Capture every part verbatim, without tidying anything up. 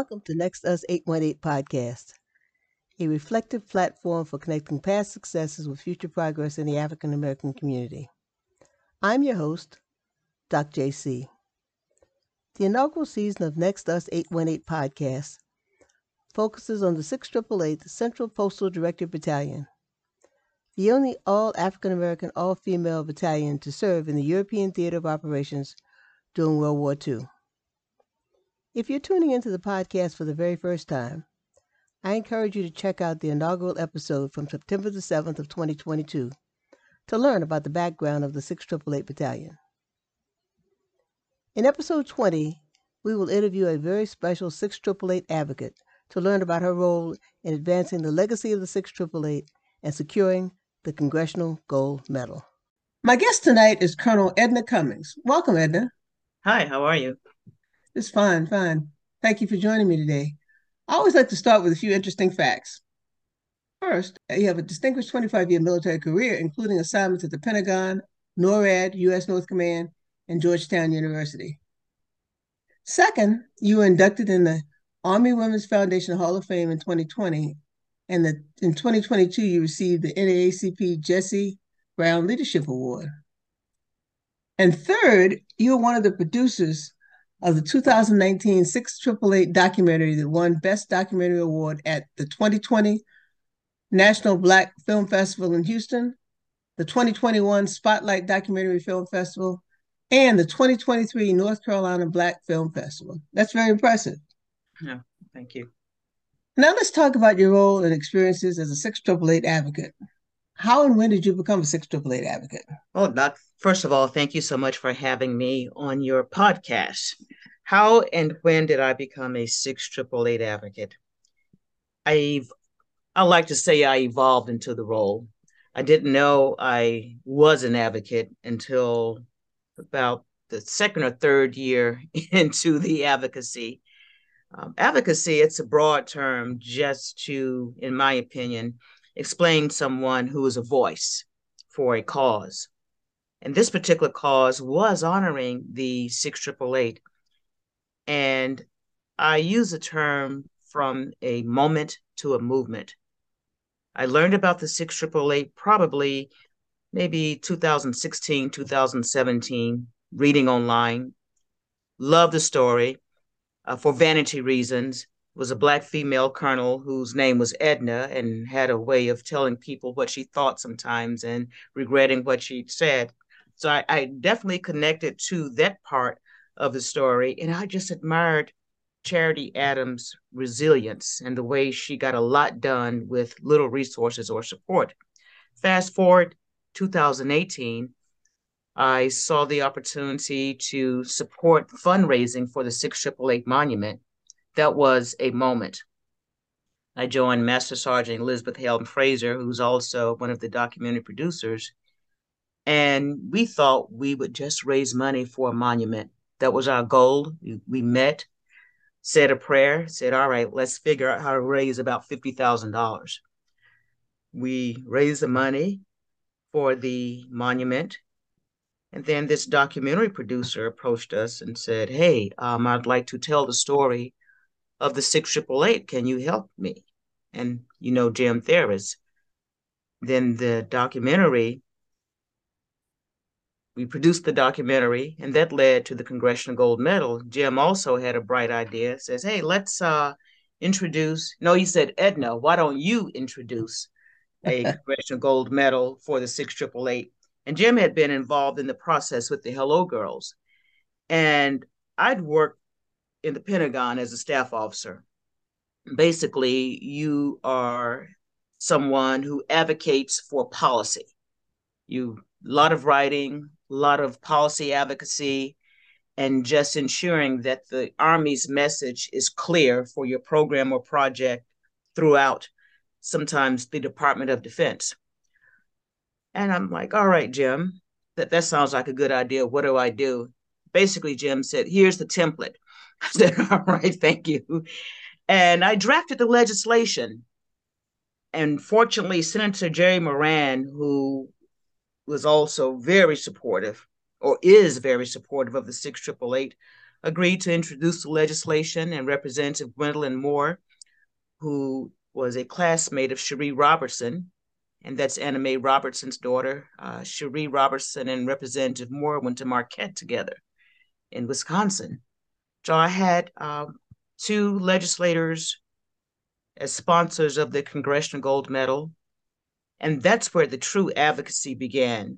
Welcome to Next Us eight one eight Podcast, a reflective platform for connecting past successes with future progress in the African American community. I'm your host, Doc J C. The inaugural season of Next Us eight one eight Podcast focuses on the six triple eight Central Postal Directorate Battalion, the only all-African American, all-female battalion to serve in the European Theater of Operations during World War Two. If you're tuning into the podcast for the very first time, I encourage you to check out the inaugural episode from September the seventh of twenty twenty-two to learn about the background of the six triple eight Battalion. In episode twenty, we will interview a very special six triple eight advocate to learn about her role in advancing the legacy of the six triple eight and securing the Congressional Gold Medal. My guest tonight is Colonel Edna Cummings. Welcome, Edna. Hi, how are you? It's fine, fine. Thank you for joining me today. I always like to start with a few interesting facts. First, you have a distinguished twenty-five-year military career, including assignments at the Pentagon, NORAD, U S North Command, and Georgetown University. Second, you were inducted in the Army Women's Foundation Hall of Fame in twenty twenty, and the, in twenty twenty-two, you received the N double A C P Jesse Brown Leadership Award. And third, you were one of the producers of the two thousand nineteen six triple eight documentary that won Best Documentary Award at the twenty twenty National Black Film Festival in Houston, the twenty twenty-one Spotlight Documentary Film Festival, and the twenty twenty-three North Carolina Black Film Festival. That's very impressive. Yeah, thank you. Now let's talk about your role and experiences as a six triple eight advocate. How and when did you become a six triple eight advocate? Oh, Doc, first of all, thank you so much for having me on your podcast. How and when did I become a six triple eight advocate? I've, I like to say I evolved into the role. I didn't know I was an advocate until about the second or third year into the advocacy. Um, advocacy, it's a broad term just to, in my opinion, explain someone who is a voice for a cause. And this particular cause was honoring the six triple eight. And I use the term from a moment to a movement. I learned about the six triple eight probably maybe two thousand sixteen, two thousand seventeen, reading online. Loved the story uh, for vanity reasons. Was a Black female colonel whose name was Edna and had a way of telling people what she thought sometimes and regretting what she'd said. So I, I definitely connected to that part of the story. And I just admired Charity Adams' resilience and the way she got a lot done with little resources or support. Fast forward two thousand eighteen, I saw the opportunity to support fundraising for the six triple eight monument. That was a moment. I joined Master Sergeant Elizabeth Helm Fraser, who's also one of the documentary producers, and we thought we would just raise money for a monument. That was our goal. We, we met, said a prayer, said, all right, let's figure out how to raise about fifty thousand dollars. We raised the money for the monument. And then this documentary producer approached us and said, hey, um, I'd like to tell the story of the six triple eight. Can you help me? And you know Jim Theris. Then the documentary, we produced the documentary, and that led to the Congressional Gold Medal. Jim also had a bright idea, says, hey, let's uh, introduce, no, he said, Edna, why don't you introduce a Congressional Gold Medal for the six triple eight? And Jim had been involved in the process with the Hello Girls. And I'd worked in the Pentagon as a staff officer. Basically, you are someone who advocates for policy. You a lot of writing, a lot of policy advocacy, and just ensuring that the Army's message is clear for your program or project throughout, sometimes the Department of Defense. And I'm like, all right, Jim, that, that sounds like a good idea. What do I do? Basically, Jim said, here's the template. I said, all right, thank you. And I drafted the legislation. And fortunately, Senator Jerry Moran, who was also very supportive, or is very supportive of the six triple eight, agreed to introduce the legislation, and Representative Gwendolyn Moore, who was a classmate of Cherie Robertson, and that's Anna Mae Robertson's daughter. Uh, Cherie Robertson and Representative Moore went to Marquette together in Wisconsin. So I had um, two legislators as sponsors of the Congressional Gold Medal. And that's where the true advocacy began,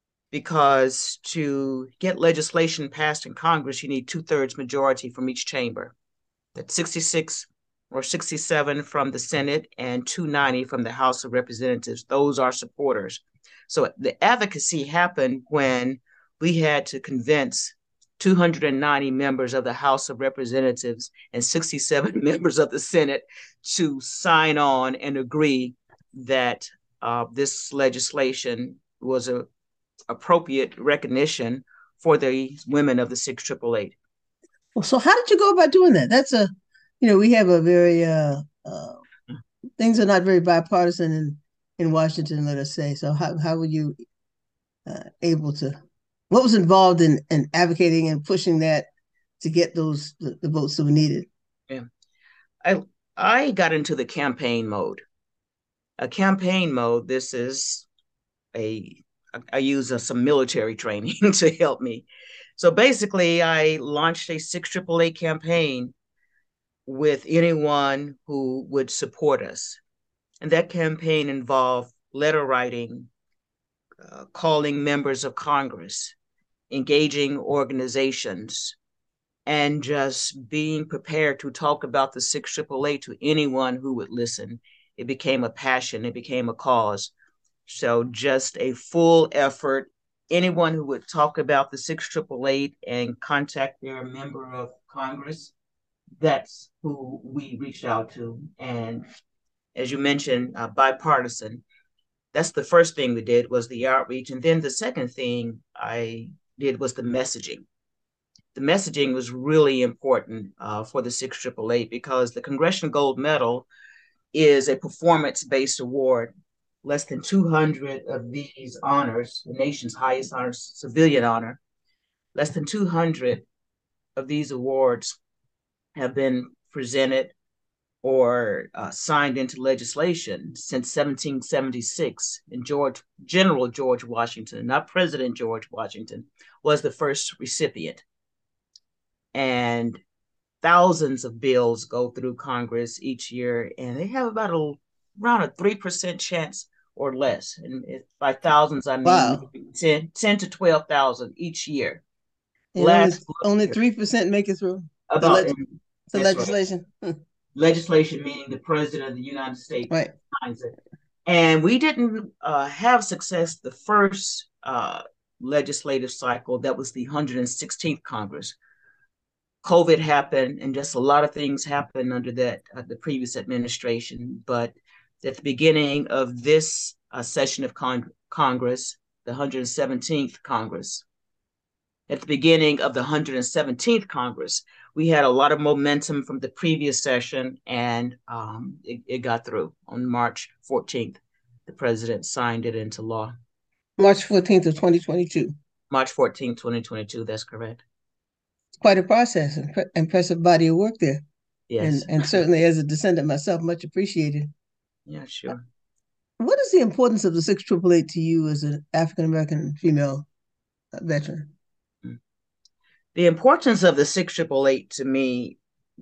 because to get legislation passed in Congress, you need two-thirds majority from each chamber. That's sixty-six or sixty-seven from the Senate and two hundred ninety from the House of Representatives. Those are supporters. So the advocacy happened when we had to convince two hundred ninety members of the House of Representatives and sixty-seven members of the Senate to sign on and agree that uh, this legislation was a appropriate recognition for the women of the six triple eight. Well, so how did you go about doing that? That's a, you know, we have a very uh, uh, things are not very bipartisan in in Washington, let us say. So how how were you uh, able to? What was involved in in advocating and pushing that to get those the, the votes that were needed? Yeah, I I got into the campaign mode. A campaign mode. This is a I use uh, some military training to help me. So basically, I launched a six triple eight campaign with anyone who would support us. And that campaign involved letter writing, uh, calling members of Congress, engaging organizations, and just being prepared to talk about the six triple eight to anyone who would listen. It became a passion, it became a cause. So just a full effort. Anyone who would talk about the six triple eight and contact their member of Congress, that's who we reached out to. And as you mentioned, uh, bipartisan. That's the first thing we did, was the outreach. And then the second thing I did was the messaging. The messaging was really important uh, for the six triple eight, because the Congressional Gold Medal is a performance-based award. Less than two hundred of these honors, the nation's highest honor, civilian honor, less than two hundred of these awards have been presented or uh, signed into legislation since seventeen seventy-six. And George, General George Washington, not President George Washington, was the first recipient. And thousands of bills go through Congress each year, and they have about a, around a three percent chance or less. And by thousands, I mean Wow. ten, ten to twelve thousand each year. And Last only three percent make it through about the, le- the legislation. Right. Legislation meaning the President of the United States right. signs it. And we didn't uh, have success the first uh, legislative cycle. That was the one hundred sixteenth Congress. COVID happened, and just a lot of things happened under that uh, the previous administration. But at the beginning of this uh, session of con- Congress, the one hundred seventeenth Congress, at the beginning of the one hundred seventeenth Congress, we had a lot of momentum from the previous session, and um, it, it got through on March fourteenth. The president signed it into law. March fourteenth of twenty twenty-two. March fourteenth, twenty twenty-two, that's correct. Quite a process, impressive body of work there. Yes. And, and certainly as a descendant myself, much appreciated. Yeah, sure. What is the importance of the six triple eight to you as an African-American female veteran? The importance of the six triple eight to me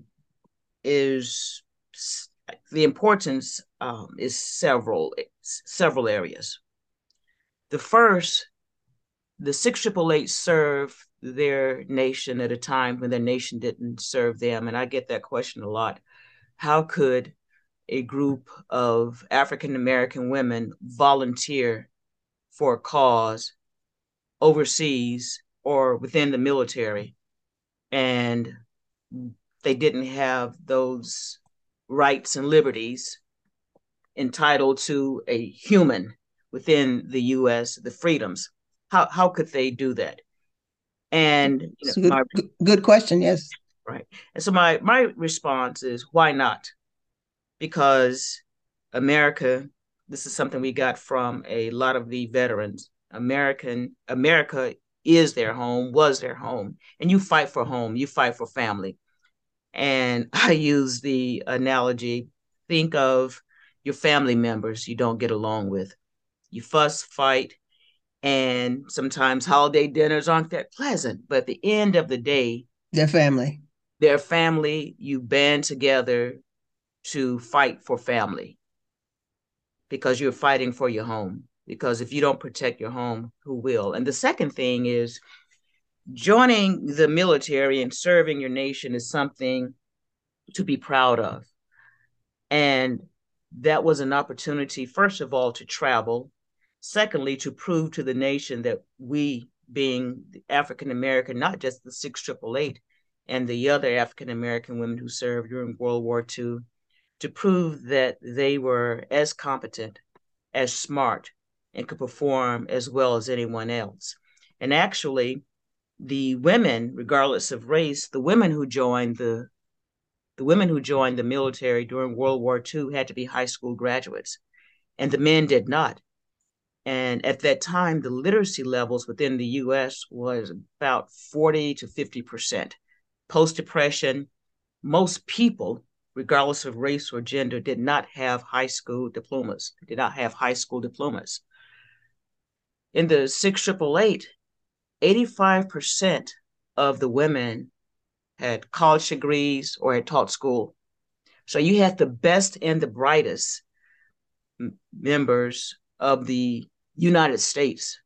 is the importance um, is several, several areas. The first, the six triple eight served their nation at a time when their nation didn't serve them. And I get that question a lot. How could a group of African-American women volunteer for a cause overseas or within the military, and they didn't have those rights and liberties entitled to a human within the U S, the freedoms? How how could they do that? And you know, good, my, good question, yes. Right. And so my my response is, why not? Because America, this is something we got from a lot of the veterans. American America is their home, was their home. And you fight for home, you fight for family. And I use the analogy, think of your family members you don't get along with. You fuss, fight, and sometimes holiday dinners aren't that pleasant. But at the end of the day, their family. Their family, you band together to fight for family because you're fighting for your home. Because if you don't protect your home, who will? And the second thing is joining the military and serving your nation is something to be proud of. And that was an opportunity, first of all, to travel. Secondly, to prove to the nation that we, being African American, not just the six triple eight and the other African American women who served during World War Two, to prove that they were as competent, as smart, and could perform as well as anyone else. And actually, the women, regardless of race, the women who joined the the women who joined the military during World War Two had to be high school graduates, and the men did not. And at that time, the literacy levels within the U S was about forty to fifty percent. Post-Depression, most people, regardless of race or gender, did not have high school diplomas, did not have high school diplomas. In the six triple eight, eighty-five percent of the women had college degrees or had taught school. So you had the best and the brightest members of the United States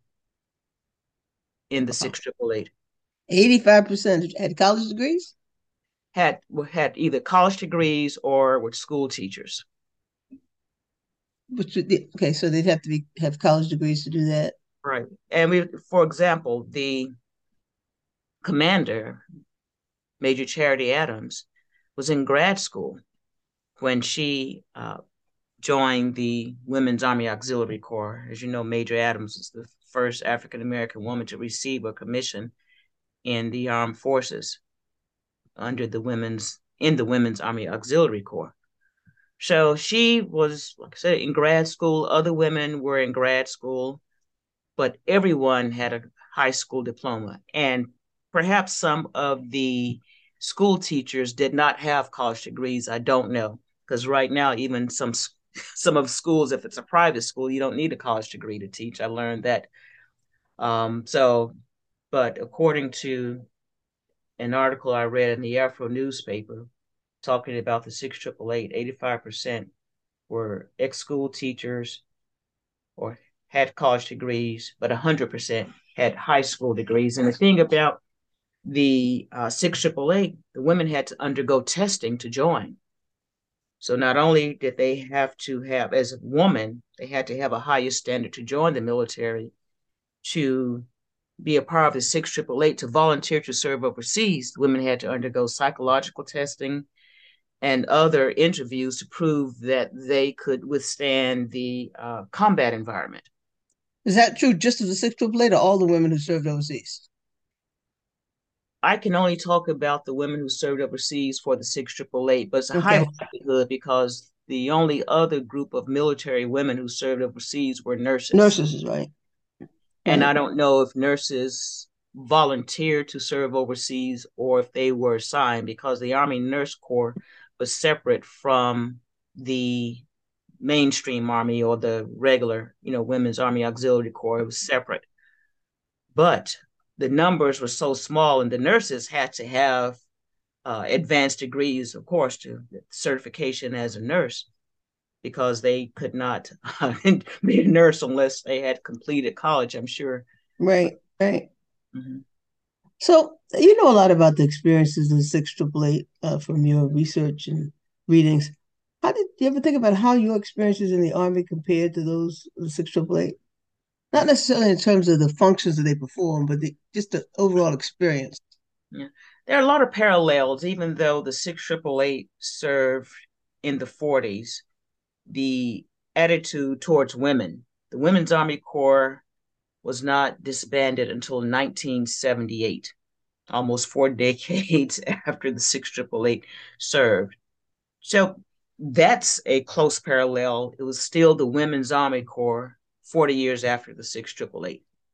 in the six triple eight. eighty-five percent had college degrees? Had had either college degrees or were school teachers. Which, okay, so they'd have to be have college degrees to do that. Right. And we, for example, the commander, Major Charity Adams, was in grad school when she uh, joined the Women's Army Auxiliary Corps. As you know, Major Adams was the first African-American woman to receive a commission in the armed forces under the women's, in the Women's Army Auxiliary Corps. So she was, like I said, in grad school. Other women were in grad school, but everyone had a high school diploma. And perhaps some of the school teachers did not have college degrees. I don't know, because right now, even some some of schools, if it's a private school, you don't need a college degree to teach. I learned that. Um, so, but according to an article I read in the Afro newspaper talking about the six triple eight, eighty-five percent were ex-school teachers or had college degrees, but one hundred percent had high school degrees. And the thing about the uh, six triple eight, the women had to undergo testing to join. So not only did they have to have, as a woman, they had to have a higher standard to join the military, to be a part of the six triple eight, to volunteer to serve overseas. The women had to undergo psychological testing and other interviews to prove that they could withstand the uh, combat environment. Is that true just of the six triple eight or all the women who served overseas? I can only talk about the women who served overseas for the six triple eight, but it's a okay. high likelihood because the only other group of military women who served overseas were nurses. Nurses is right. And right. I don't know if nurses volunteered to serve overseas or if they were assigned, because the Army Nurse Corps was separate from the mainstream Army or the regular, you know, Women's Army Auxiliary Corps. It was separate. But the numbers were so small, and the nurses had to have uh, advanced degrees, of course, to certification as a nurse, because they could not uh, be a nurse unless they had completed college, I'm sure. Right, right. Mm-hmm. So you know a lot about the experiences of the six triple eight uh, from your research and readings. How did you ever think about how your experiences in the Army compared to those of the six triple eight? Not necessarily in terms of the functions that they perform, but the, just the overall experience. Yeah, there are a lot of parallels, even though the six triple eight served in the forties. The attitude towards women, the Women's Army Corps was not disbanded until nineteen seventy-eight, almost four decades after the six triple eight served. So that's a close parallel. It was still the Women's Army Corps forty years after the six triple eight.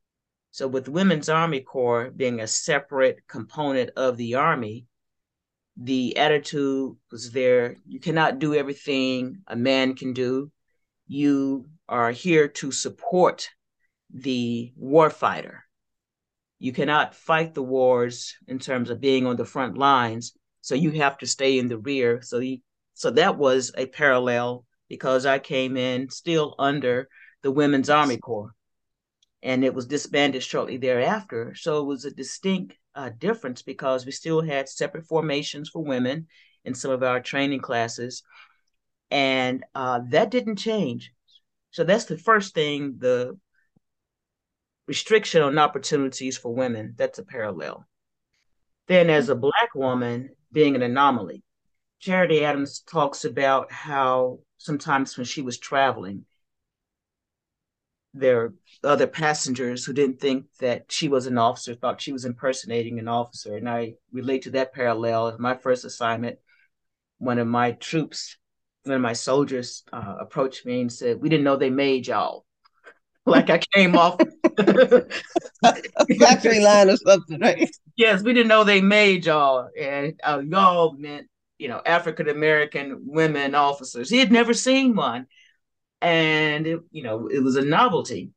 So with the Women's Army Corps being a separate component of the Army, the attitude was there, you cannot do everything a man can do. You are here to support the warfighter. You cannot fight the wars in terms of being on the front lines, so you have to stay in the rear. So, the, so that was a parallel because I came in still under the Women's Army Corps, and it was disbanded shortly thereafter. So it was a distinct uh, difference because we still had separate formations for women in some of our training classes, and uh, that didn't change. So that's the first thing, the restriction on opportunities for women. That's a parallel. Then as a Black woman, being an anomaly, Charity Adams talks about how sometimes when she was traveling, there are other passengers who didn't think that she was an officer, thought she was impersonating an officer. And I relate to that parallel. My first assignment, one of my troops, one of my soldiers uh, approached me and said, "We didn't know they made y'all." Like I came off a factory line or something, right? Yes, we didn't know they made y'all, and uh, y'all meant, you know, African American women officers. He had never seen one, and it, you know, it was a novelty.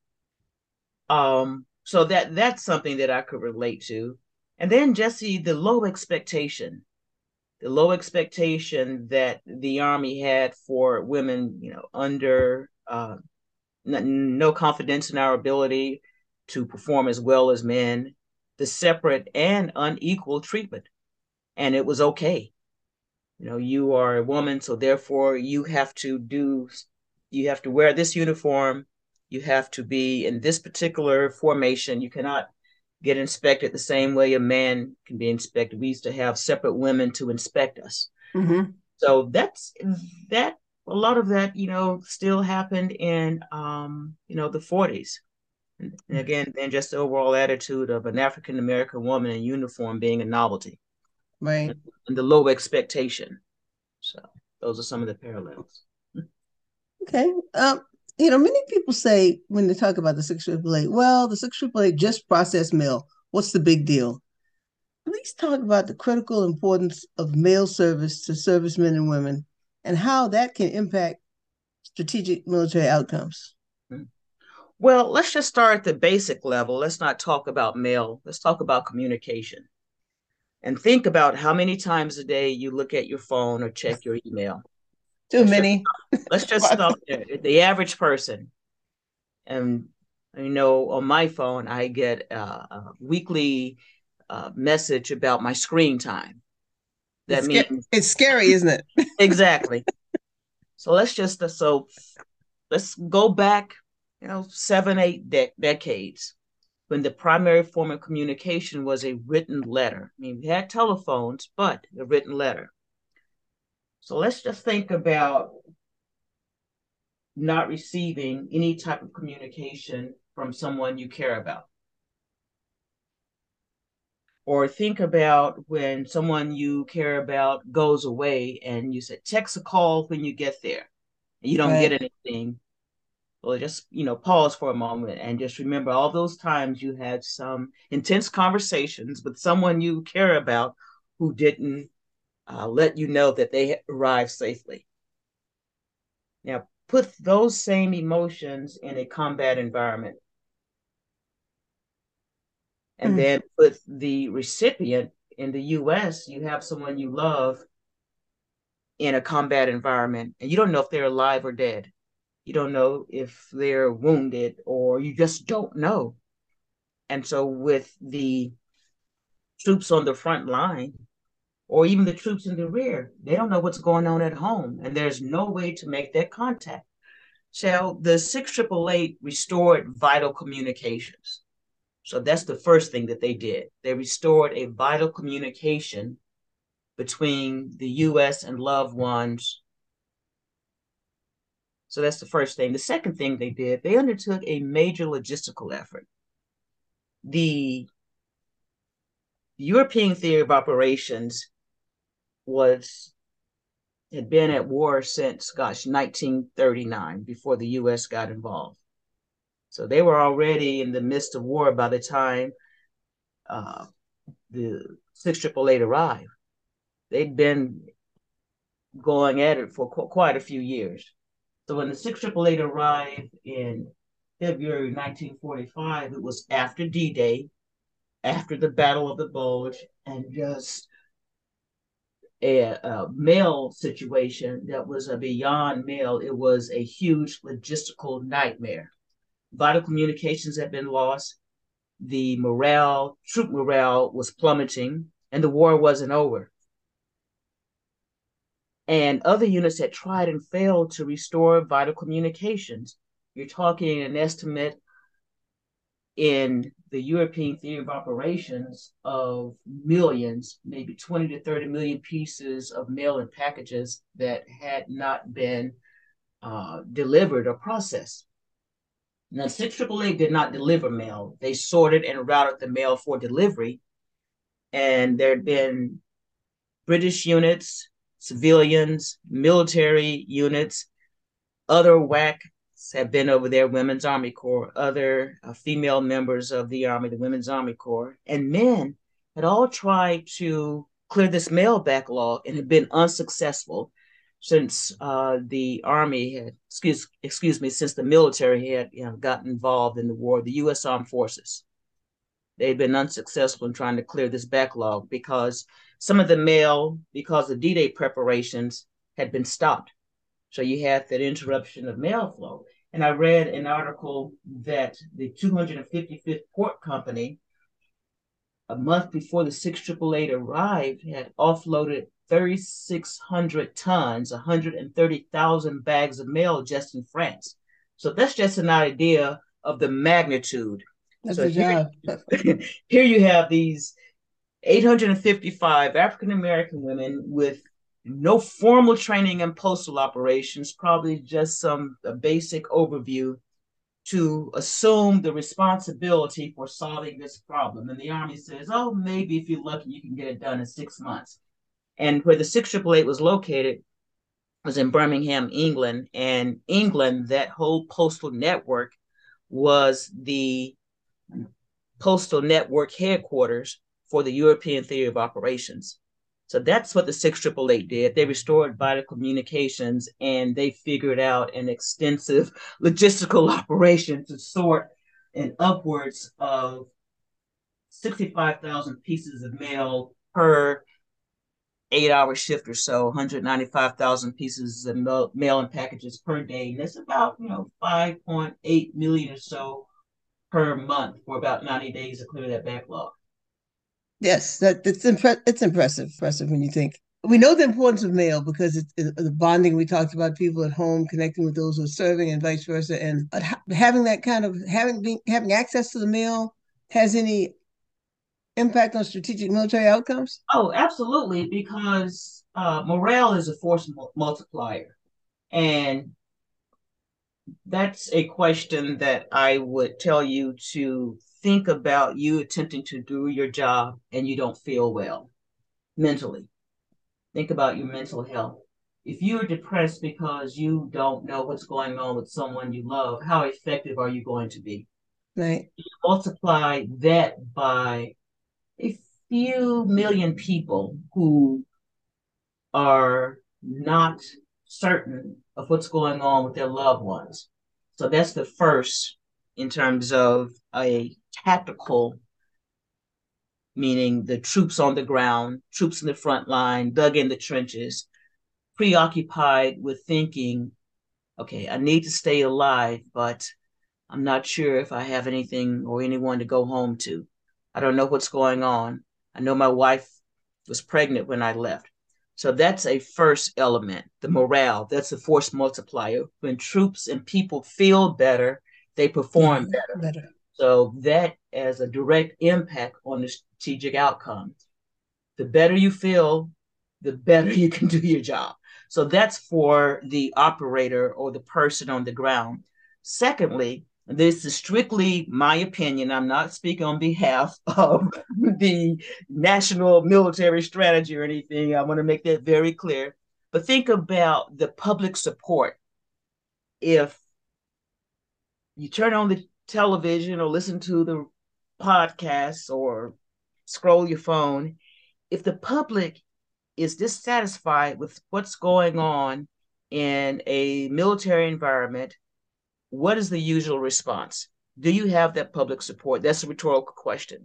Um, so that that's something that I could relate to. And then Jesse, the low expectation, the low expectation that the Army had for women, you know, under uh, no confidence in our ability to perform as well as men, the separate and unequal treatment. And it was okay. You know, you are a woman, so therefore you have to do, you have to wear this uniform. You have to be in this particular formation. You cannot get inspected the same way a man can be inspected. We used to have separate women to inspect us. Mm-hmm. So that's that. A lot of that, you know, still happened in, um, you know, the forties. And again, then just the overall attitude of an African American woman in uniform being a novelty, Right. and the low expectation. So those are some of the parallels. Okay. Um, you know, many people say when they talk about the six triple eight, well, the six triple eight just processed mail. What's the big deal? Please talk about the critical importance of mail service to servicemen and women and how that can impact strategic military outcomes. Well, let's just start at the basic level. Let's not talk about mail. Let's talk about communication. And think about how many times a day you look at your phone or check your email. Too Let's just many. let's just stop there. The average person, and you know, on my phone, I get a, a weekly uh, message about my screen time. That It's scary. means It's scary, isn't it? exactly. So let's just so let's go back, you know, seven, eight de- decades when the primary form of communication was a written letter. I mean, we had telephones, but a written letter. So let's just think about not receiving any type of communication from someone you care about. Or think about when someone you care about goes away and you said, text a call when you get there, and you don't get Right. anything. Well, just, you know, pause for a moment and just remember all those times you had some intense conversations with someone you care about who didn't uh, let you know that they arrived safely. Now, put those same emotions in a combat environment, and Mm. then put the recipient in the U S, you have someone you love in a combat environment, and you don't know if they're alive or dead. You don't know if they're wounded, or you just don't know. And so, with the troops on the front line, or even the troops in the rear, they don't know what's going on at home, and there's no way to make that contact. So, the six triple eight restored vital communications. So, that's the first thing that they did. They restored a vital communication between the U S and loved ones. So that's the first thing. The second thing they did, they undertook a major logistical effort. The European theory of operations was had been at war since, gosh, nineteen thirty-nine, before the U S got involved. So they were already in the midst of war by the time uh, the six triple eight arrived. They'd been going at it for qu- quite a few years. So when the six triple eight arrived in February nineteen forty-five, it was after D-Day, after the Battle of the Bulge, and just a, a mail situation that was a beyond mail. It was a huge logistical nightmare. Vital communications had been lost. The morale, troop morale was plummeting, and the war wasn't over. And other units had tried and failed to restore vital communications. You're talking an estimate in the European theory of operations of millions, maybe twenty to thirty million pieces of mail and packages that had not been uh, delivered or processed. Now, six triple eight did not deliver mail. They sorted and routed the mail for delivery. And there had been British units, civilians, military units, other W A Cs have been over there, Women's Army Corps, other uh, female members of the Army, the Women's Army Corps, and men had all tried to clear this mail backlog and had been unsuccessful since uh, the Army had, excuse, excuse me, since the military had you know, gotten involved in the war, the U S Armed Forces. They'd been unsuccessful in trying to clear this backlog because some of the mail, because of D-Day preparations, had been stopped. So you had that interruption of mail flow. And I read an article that the two hundred fifty-fifth Port Company, a month before the six triple eight arrived, had offloaded three thousand six hundred tons, one hundred thirty thousand bags of mail just in France. So that's just an idea of the magnitude. That's so a here, job. here you have these eight hundred fifty-five African-American women with no formal training in postal operations, probably just some a basic overview to assume the responsibility for solving this problem. And the Army says, oh, maybe if you're lucky, you can get it done in six months. And where the six triple eight was located was in Birmingham, England. And England, that whole postal network was the postal network headquarters for the European theory of operations. So that's what the six triple eight did. They restored vital communications and they figured out an extensive logistical operation to sort an upwards of sixty-five thousand pieces of mail per eight hour shift or so, one hundred ninety-five thousand pieces of mail and packages per day. And that's about, you know, five point eight million or so per month for about ninety days to clear that backlog. Yes, that it's impre- it's impressive, impressive when you think. We know the importance of mail because it's, it's the bonding we talked about, people at home connecting with those who are serving, and vice versa. And having that kind of having being, having access to the mail has any impact on strategic military outcomes? Oh, absolutely, because uh, morale is a force multiplier, and that's a question that I would tell you to think about you attempting to do your job and you don't feel well mentally. Think about your mental health. If you're depressed because you don't know what's going on with someone you love, how effective are you going to be? Right. You multiply that by a few million people who are not certain of what's going on with their loved ones. So that's the first in terms of a tactical, meaning the troops on the ground, troops in the front line, dug in the trenches, preoccupied with thinking, okay, I need to stay alive, but I'm not sure if I have anything or anyone to go home to. I don't know what's going on. I know my wife was pregnant when I left. So that's a first element, the morale. That's a force multiplier. When troops and people feel better, they perform yeah, better. better. So that has a direct impact on the strategic outcome. The better you feel, the better you can do your job. So that's for the operator or the person on the ground. Secondly, this is strictly my opinion. I'm not speaking on behalf of the national military strategy or anything. I want to make that very clear. But think about the public support. If you turn on the television or listen to the podcasts or scroll your phone, if the public is dissatisfied with what's going on in a military environment, what is the usual response? Do you have that public support? That's a rhetorical question.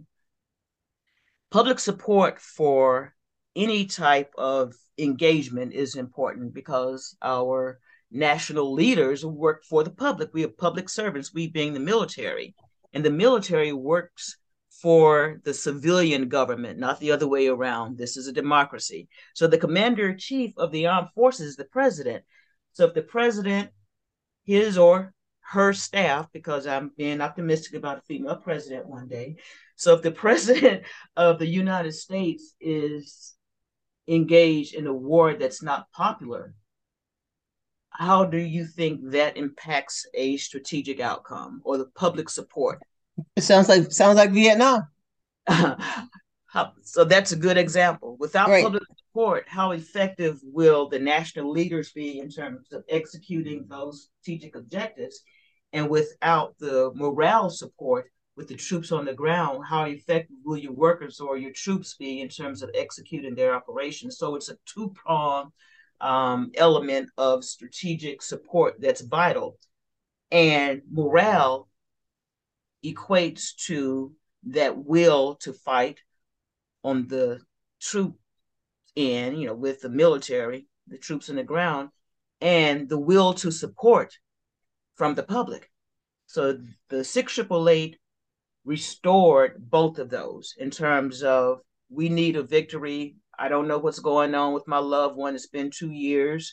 Public support for any type of engagement is important because our national leaders work for the public. We are public servants, we being the military. And the military works for the civilian government, not the other way around. This is a democracy. So the commander in chief of the armed forces is the president. So if the president, his or her staff, because I'm being optimistic about a female president one day. So if the president of the United States is engaged in a war that's not popular, how do you think that impacts a strategic outcome or the public support? It sounds like sounds like Vietnam. How, so that's a good example. Without Right. public support, how effective will the national leaders be in terms of executing those strategic objectives? And without the morale support with the troops on the ground, how effective will your workers or your troops be in terms of executing their operations? So it's a two-pronged um, element of strategic support that's vital. And morale equates to that will to fight on the troop end, you know, with the military, the troops on the ground, and the will to support from the public. So the six triple eight restored both of those in terms of we need a victory. I don't know what's going on with my loved one. It's been two years.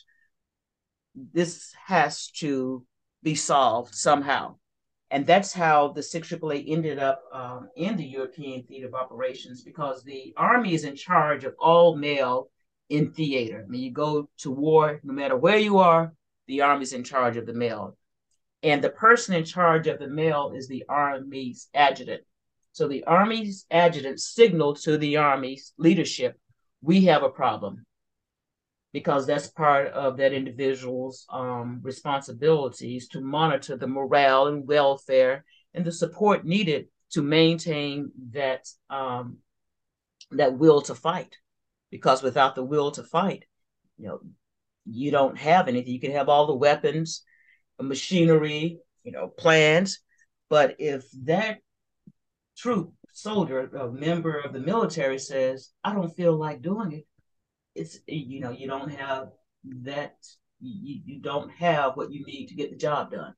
This has to be solved somehow. And that's how the six triple eight ended up um, in the European theater of operations, because the Army is in charge of all male in theater. I mean, you go to war, no matter where you are, the Army's in charge of the male. And the person in charge of the male is the Army's adjutant. So the Army's adjutant signaled to the Army's leadership, we have a problem, because that's part of that individual's um, responsibilities to monitor the morale and welfare and the support needed to maintain that um, that will to fight. Because without the will to fight, you know, you don't have anything. You can have all the weapons, machinery, you know, plans, but if that troop, soldier, a member of the military says, I don't feel like doing it, it's, you know, you don't have that, you, you don't have what you need to get the job done.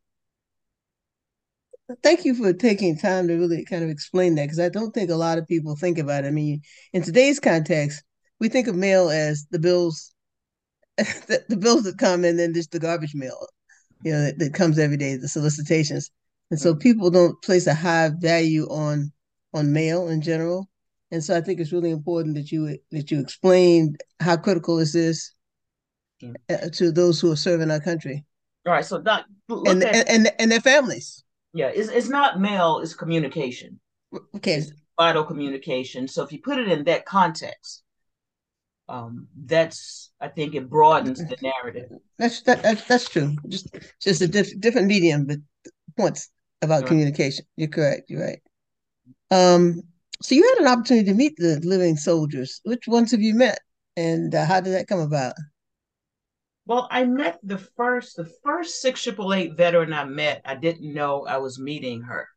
Thank you for taking time to really kind of explain that, because I don't think a lot of people think about it. I mean, in today's context, we think of mail as the bills, the, the bills that come, and then just the garbage mail, you know, that, that comes every day, the solicitations. And so Mhm. people don't place a high value on on mail in general. And so I think it's really important that you that you explain how critical this is Mhm. uh, to those who are serving our country All right, so Doc, look and at, and and, and their families. yeah, it's, it's not mail, it's communication. Okay, It's vital communication. So if you put it in that context, um, that's, I think it broadens the narrative. that's that, that's that's true. Just just a diff, different medium, but points about All right. communication. You're correct. You're right. Um, so you had an opportunity to meet the living soldiers. Which ones have you met, and uh, how did that come about? Well, I met the first, the first six triple eight veteran I met. I didn't know I was meeting her.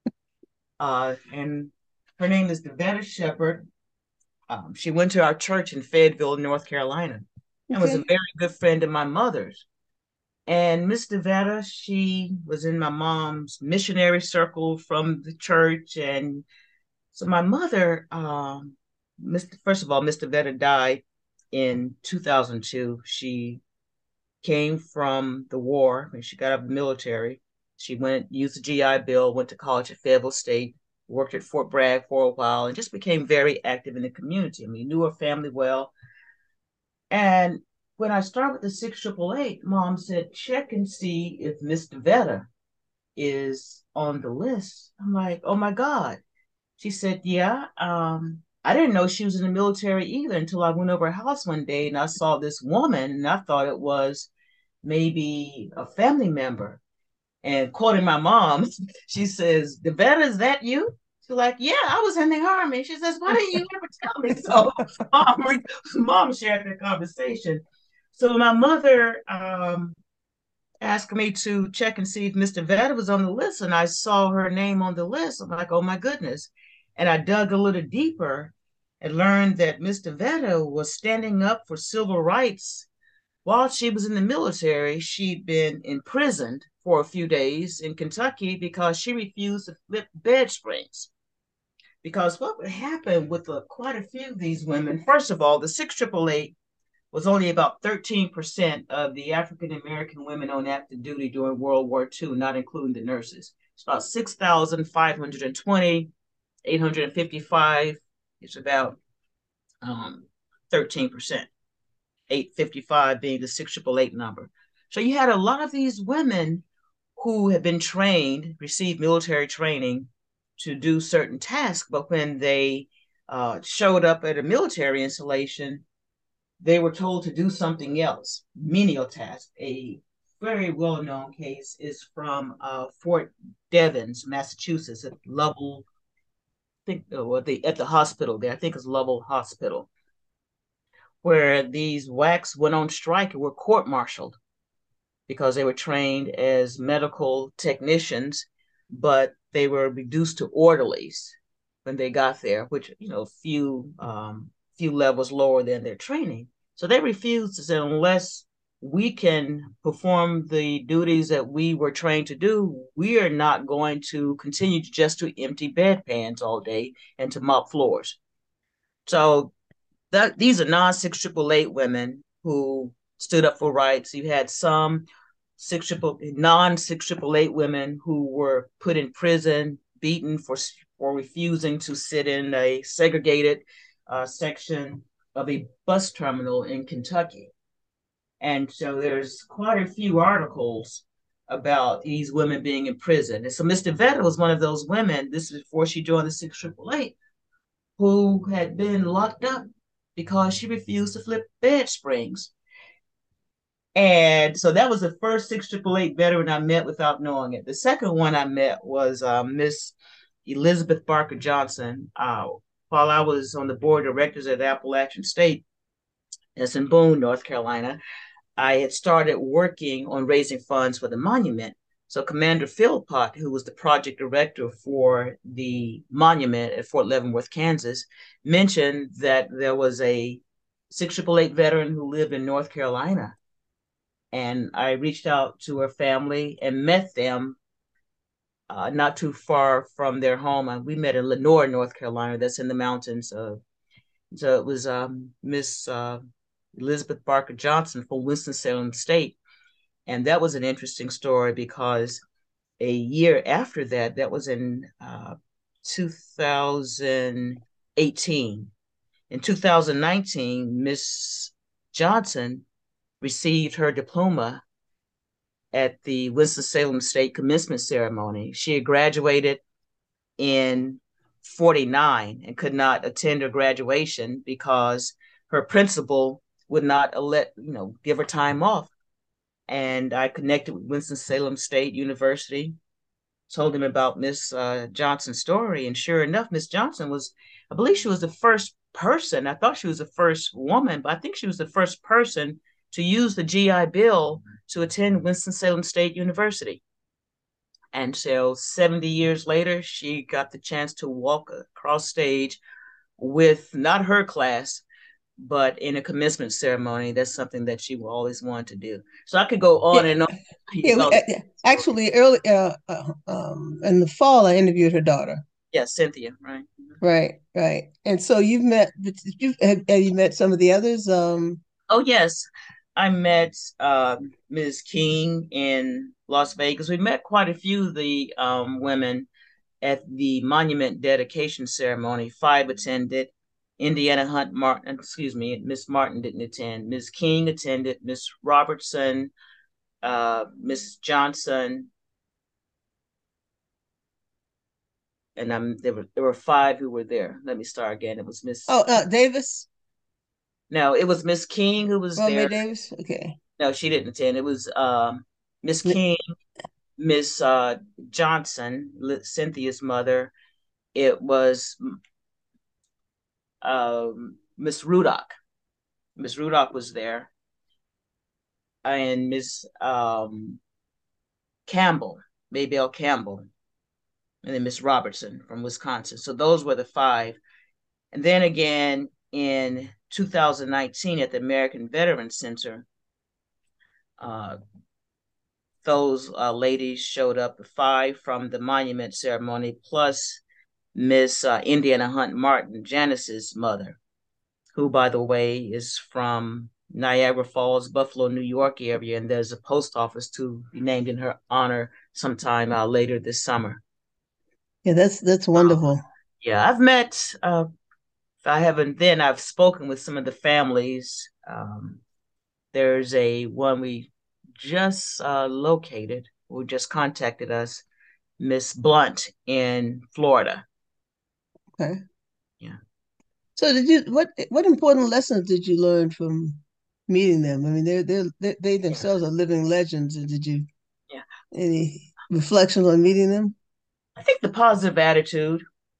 Uh, and her name is Devetta Shepherd. Um, she went to our church in Fayetteville, North Carolina, and was a Okay. very good friend of my mother's. And Miss Devetta, she was in my mom's missionary circle from the church. And so my mother, um, Mister first of all, Miss Devetta died in two thousand two. She came from the war when she got out of the military. She went, used the G I Bill, went to college at Fayetteville State, worked at Fort Bragg for a while, and just became very active in the community. I mean, knew her family well. And when I started with the six triple eight, mom said, check and see if Miss Devetta is on the list. I'm like, oh my God. She said, yeah. Um, I didn't know she was in the military either until I went over her house one day and I saw this woman and I thought it was maybe a family member. And quoting my mom, she says, "Devetta, is that you?" She's like, "Yeah, I was in the army." She says, "Why didn't you ever tell me?" So mom, mom shared the conversation. So my mother um, asked me to check and see if Mister Vetta was on the list, and I saw her name on the list. I'm like, "Oh my goodness!" And I dug a little deeper and learned that Mister Vetta was standing up for civil rights while she was in the military. She'd been imprisoned for a few days in Kentucky because she refused to flip bed springs. Because what would happen with uh, quite a few of these women, first of all, the six triple eight was only about thirteen percent of the African American women on active duty during World War Two, not including the nurses. It's about six thousand five hundred twenty, eight hundred fifty-five. It's about um, thirteen percent. eight fifty-five being the six triple eight number. So you had a lot of these women who had been trained, received military training to do certain tasks, but when they uh, showed up at a military installation, they were told to do something else, menial tasks. A very well-known case is from uh, Fort Devens, Massachusetts, at Lovell, I think, uh, the, at the hospital there, I think it's Lovell Hospital, where these W A Cs went on strike and were court-martialed because they were trained as medical technicians, but they were reduced to orderlies when they got there, which, you know, few um, few levels lower than their training. So they refused to say, unless we can perform the duties that we were trained to do, we are not going to continue just to empty bedpans all day and to mop floors. So that these are non six triple eight women who stood up for rights. You had some six triple non six triple eight women who were put in prison, beaten for for refusing to sit in a segregated uh, section of a bus terminal in Kentucky. And so there's quite a few articles about these women being in prison. And so Mister Vetta was one of those women. This is before she joined the six triple eight, who had been locked up because she refused to flip bed springs. And so that was the first six triple eight veteran I met without knowing it. The second one I met was uh, Miss Elizabeth Barker Johnson. Uh, while I was on the board of directors at Appalachian State, that's in Boone, North Carolina, I had started working on raising funds for the monument. So Commander Philpott, who was the project director for the monument at Fort Leavenworth, Kansas, mentioned that there was a six triple eight veteran who lived in North Carolina. And I reached out to her family and met them uh, not too far from their home. And we met in Lenoir, North Carolina, that's in the mountains. Uh, so it was um, Miss uh, Elizabeth Barker Johnson from Winston-Salem State. And that was an interesting story because a year after that, that was in uh, two thousand eighteen. In two thousand nineteen, Miss Johnson received her diploma at the Winston-Salem State commencement ceremony. She had graduated in forty-nine and could not attend her graduation because her principal would not let, you know, give her time off. And I connected with Winston-Salem State University, told him about Miss uh, Johnson's story. And sure enough, Miss Johnson was, I believe she was the first person. I thought she was the first woman, but I think she was the first person to use the G I Bill to attend Winston-Salem State University. And so seventy years later, she got the chance to walk across stage with not her class, but in a commencement ceremony. That's something that she always wanted to do. So I could go on Yeah, and on yeah. We, about. uh, actually, early uh, uh, um, in the fall, I interviewed her daughter. Yeah, Cynthia, right? Right, right. And so you've met. You have, have you met some of the others? Um, Oh yes, I met uh, Miz King in Las Vegas. We met quite a few of the um, women at the monument dedication ceremony. Five attended. Indiana Hunt Martin, excuse me, Miss Martin didn't attend. Miz King attended. Miss Robertson, uh, Miss Johnson, and um, there were there were five who were there. Let me start again. It was Miss. oh, uh, Davis, No, it was Miss King who was Romeo there. Davis. Okay. No, she didn't attend. It was um, Miss King, Miss uh, Johnson, Cynthia's mother. It was um, Miss Rudock. Miss Rudock was there, and Miss um, Campbell, Maybelle Campbell, and then Miss Robertson from Wisconsin. So those were the five. And then again in two thousand nineteen at the American Veterans Center, uh, those uh, ladies showed up, five from the monument ceremony, plus Miss uh, Indiana Hunt Martin, Janice's mother, who, by the way, is from Niagara Falls, Buffalo, New York area, and there's a post office to be named in her honor sometime uh, later this summer. Yeah, that's that's Um, wonderful. yeah, I've met. Uh, I haven't. Then I've spoken with some of the families. Um, there's a one we just uh, located, who just contacted us, Miss Blunt in Florida. Okay. Yeah. So did you what what important lessons did you learn from meeting them? I mean, they're they're, they they themselves are living legends. And did you Yeah. any reflections on meeting them? I think the positive attitude.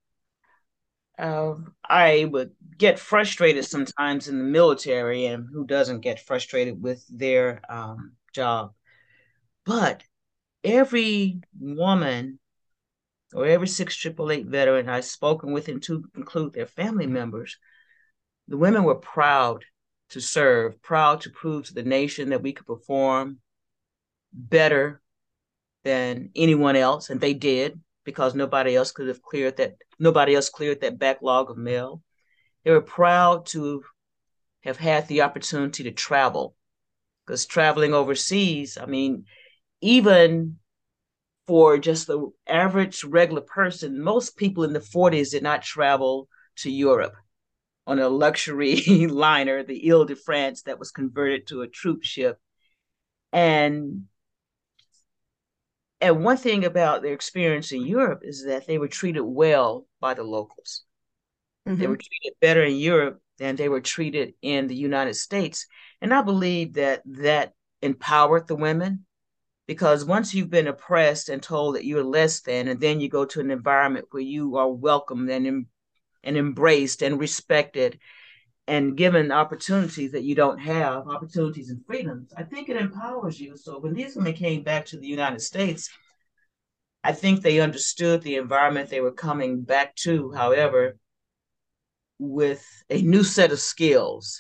Uh, I would get frustrated sometimes in the military, and who doesn't get frustrated with their um, job? But every woman or every six triple eight veteran I've spoken with, and to include their family members, the women were proud to serve, proud to prove to the nation that we could perform better than anyone else, and they did, because nobody else could have cleared that. Nobody else cleared that backlog of mail. They were proud to have had the opportunity to travel, because traveling overseas, I mean, even for just the average regular person, most people in the forties did not travel to Europe on a luxury liner, the Ile de France, that was converted to a troop ship. And and one thing about their experience in Europe is that they were treated well by the locals. They were Mm-hmm. treated better in Europe than they were treated in the United States. And I believe that that empowered the women, because once you've been oppressed and told that you're less than, and then you go to an environment where you are welcomed and, and embraced and respected and given opportunities that you don't have, opportunities and freedoms, I think it empowers you. So when these women came back to the United States, I think they understood the environment they were coming back to. However, with a new set of skills,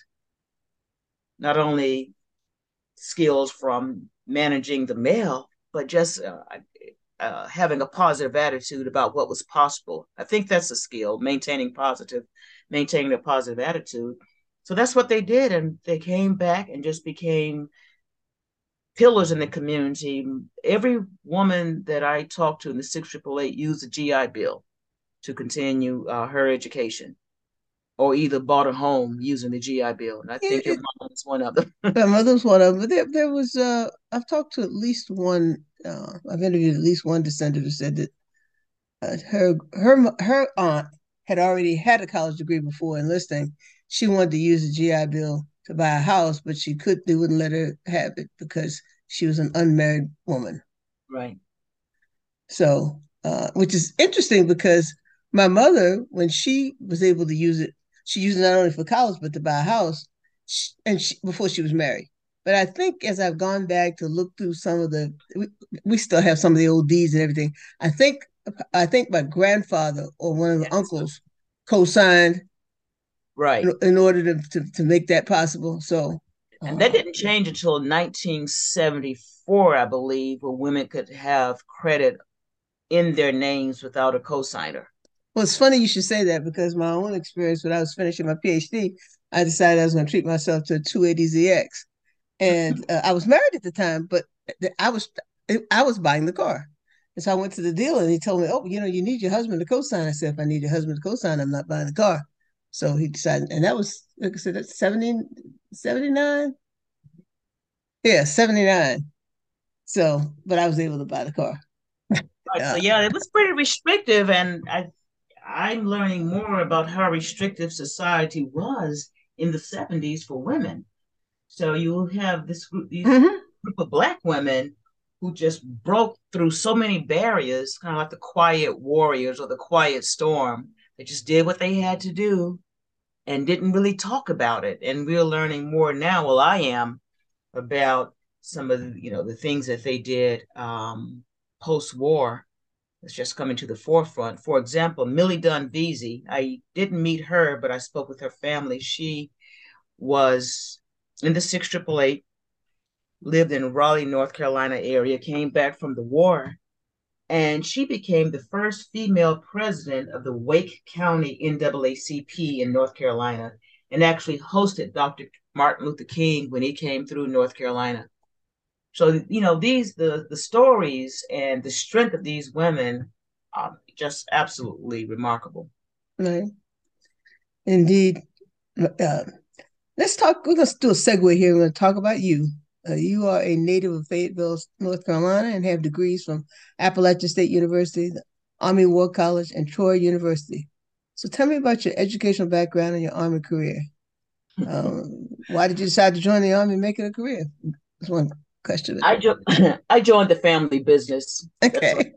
not only skills from managing the mail, but just uh, uh, having a positive attitude about what was possible. I think that's a skill, maintaining positive, maintaining a positive attitude. So that's what they did. And they came back and just became pillars in the community. Every woman that I talked to in the six triple eight used the G I Bill to continue uh, her education, or either bought a home using the G I Bill. And I think your It, mom is one of them. My mother's one of them. But there, there was uh, I've talked to at least one. Uh, I've interviewed at least one descendant who said that uh, her her her aunt had already had a college degree before enlisting. She wanted to use the G I Bill to buy a house, but she could they wouldn't let her have it because she was an unmarried woman. Right. So, uh, which is interesting because my mother, when she was able to use it, she used it not only for college but to buy a house, and she, before she was married. But I think as I've gone back to look through some of the, we, we still have some of the old deeds and everything. I think I think my grandfather or one of the Yes. uncles co-signed Right. in, in order to, to to make that possible. So, And that uh, didn't change until nineteen seventy-four, I believe, where women could have credit in their names without a cosigner. well, it's funny you should say that because my own experience when I was finishing my PhD, I decided I was going to treat myself to a two eighty Z X, and uh, I was married at the time, but I was I was buying the car, and so I went to the dealer and he told me, "Oh, you know, you need your husband to co-sign." I said, "If I need your husband to co-sign, I'm not buying the car." So he decided, and that was like I said, that's seventy, seventy-nine, yeah, seventy-nine. So, but I was able to buy the car. Right. So Uh, yeah, it was pretty restrictive, and I I'm learning more about how restrictive society was in the seventies for women. So you have this group, these mhm. group of black women who just broke through so many barriers, kind of like the quiet warriors or the quiet storm. They just did what they had to do and didn't really talk about it. And we're learning more now. Well, I am about some of the, you know, the things that they did um, post-war. It's just coming to the forefront. For example, Millie Dunn Vesey. I didn't meet her, but I spoke with her family. She was in the six triple eight, lived in Raleigh, North Carolina area, came back from the war, and she became the first female president of the Wake County N double A C P in North Carolina, and actually hosted Doctor Martin Luther King when he came through North Carolina. So, you know, these, the, the stories and the strength of these women are just absolutely remarkable. Right. Indeed. Uh, let's talk, let's do a segue here. We're going to talk about you. Uh, you are a native of Fayetteville, North Carolina, and have degrees from Appalachian State University, the Army War College, and Troy University. So tell me about your educational background and your Army career. Um, why did you decide to join the Army and make it a career? That's one question. I, jo- I joined the family business. Okay.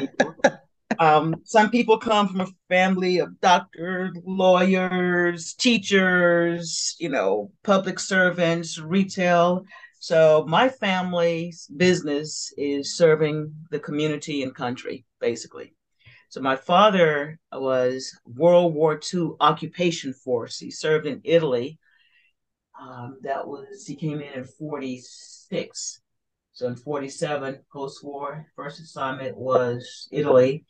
Um, some people come from a family of doctors, lawyers, teachers, you know, public servants, retail. So my family's business is serving the community and country, basically. So my father was World War Two occupation force. He served in Italy. Um, that was, he came in in forty-six. So in forty-seven, post-war, first assignment was Italy.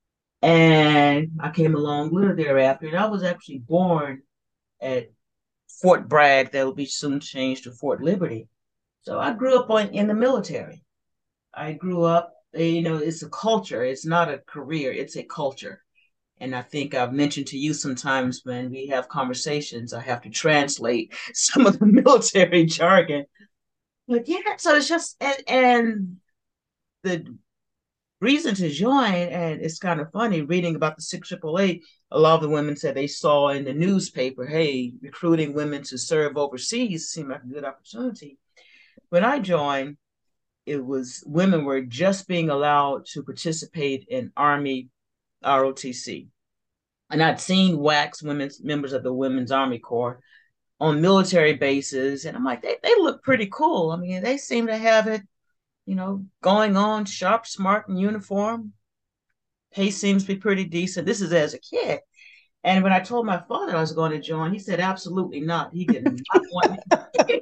And I came along little thereafter, and I was actually born at Fort Bragg, that will be soon changed to Fort Liberty. So I grew up on, in the military. I grew up, you know, it's a culture. It's not a career, it's a culture. And I think I've mentioned to you sometimes when we have conversations, I have to translate some of the military jargon. But yeah, so it's just, and, and the reason to join, and it's kind of funny reading about the six triple eight. A lot of the women said they saw in the newspaper, hey, recruiting women to serve overseas seemed like a good opportunity. When I joined, it was women were just being allowed to participate in Army R O T C. And I'd seen wax women's members of the Women's Army Corps on military bases, and I'm like, they, they look pretty cool. I mean, they seem to have it, you know, going on, sharp, smart, and uniform. Pay seems to be pretty decent. This is as a kid. And when I told my father I was going to join, he said, absolutely not. He did not want me.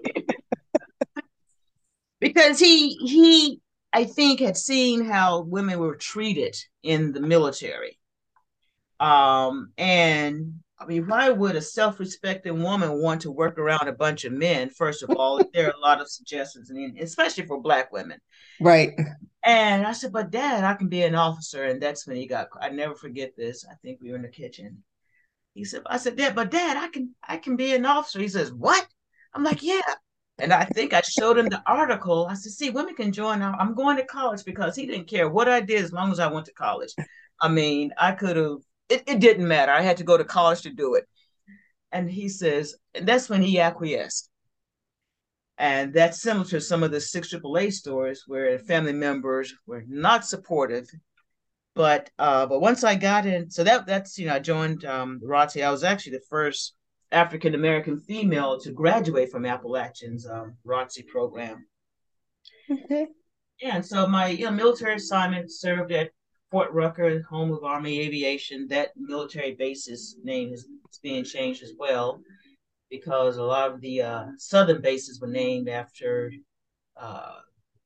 Because he, he, I think, had seen how women were treated in the military. Um, and I mean, why would a self-respecting woman want to work around a bunch of men? First of all, there are a lot of suggestions, and especially for Black women. Right. And I said, but Dad, I can be an officer. And that's when he got, I never forget this. I think we were in the kitchen. He said, I said, Dad, but Dad, I can, I can be an officer. He says, what? I'm like, yeah. And I think I showed him the article. I said, see, women can join. I'm going to college, because he didn't care what I did as long as I went to college. I mean, I could have, it, it didn't matter. I had to go to college to do it. And he says, and that's when he acquiesced. And that's similar to some of the six triple A stories where family members were not supportive. But uh, but once I got in, so that that's, you know, I joined um, R O T C. I was actually the first African American female to graduate from Appalachian's um, R O T C program. Okay. Yeah, and so my, you know, military assignment served at Fort Rucker, home of Army Aviation. That military base's name is being changed as well, because a lot of the uh, southern bases were named after uh,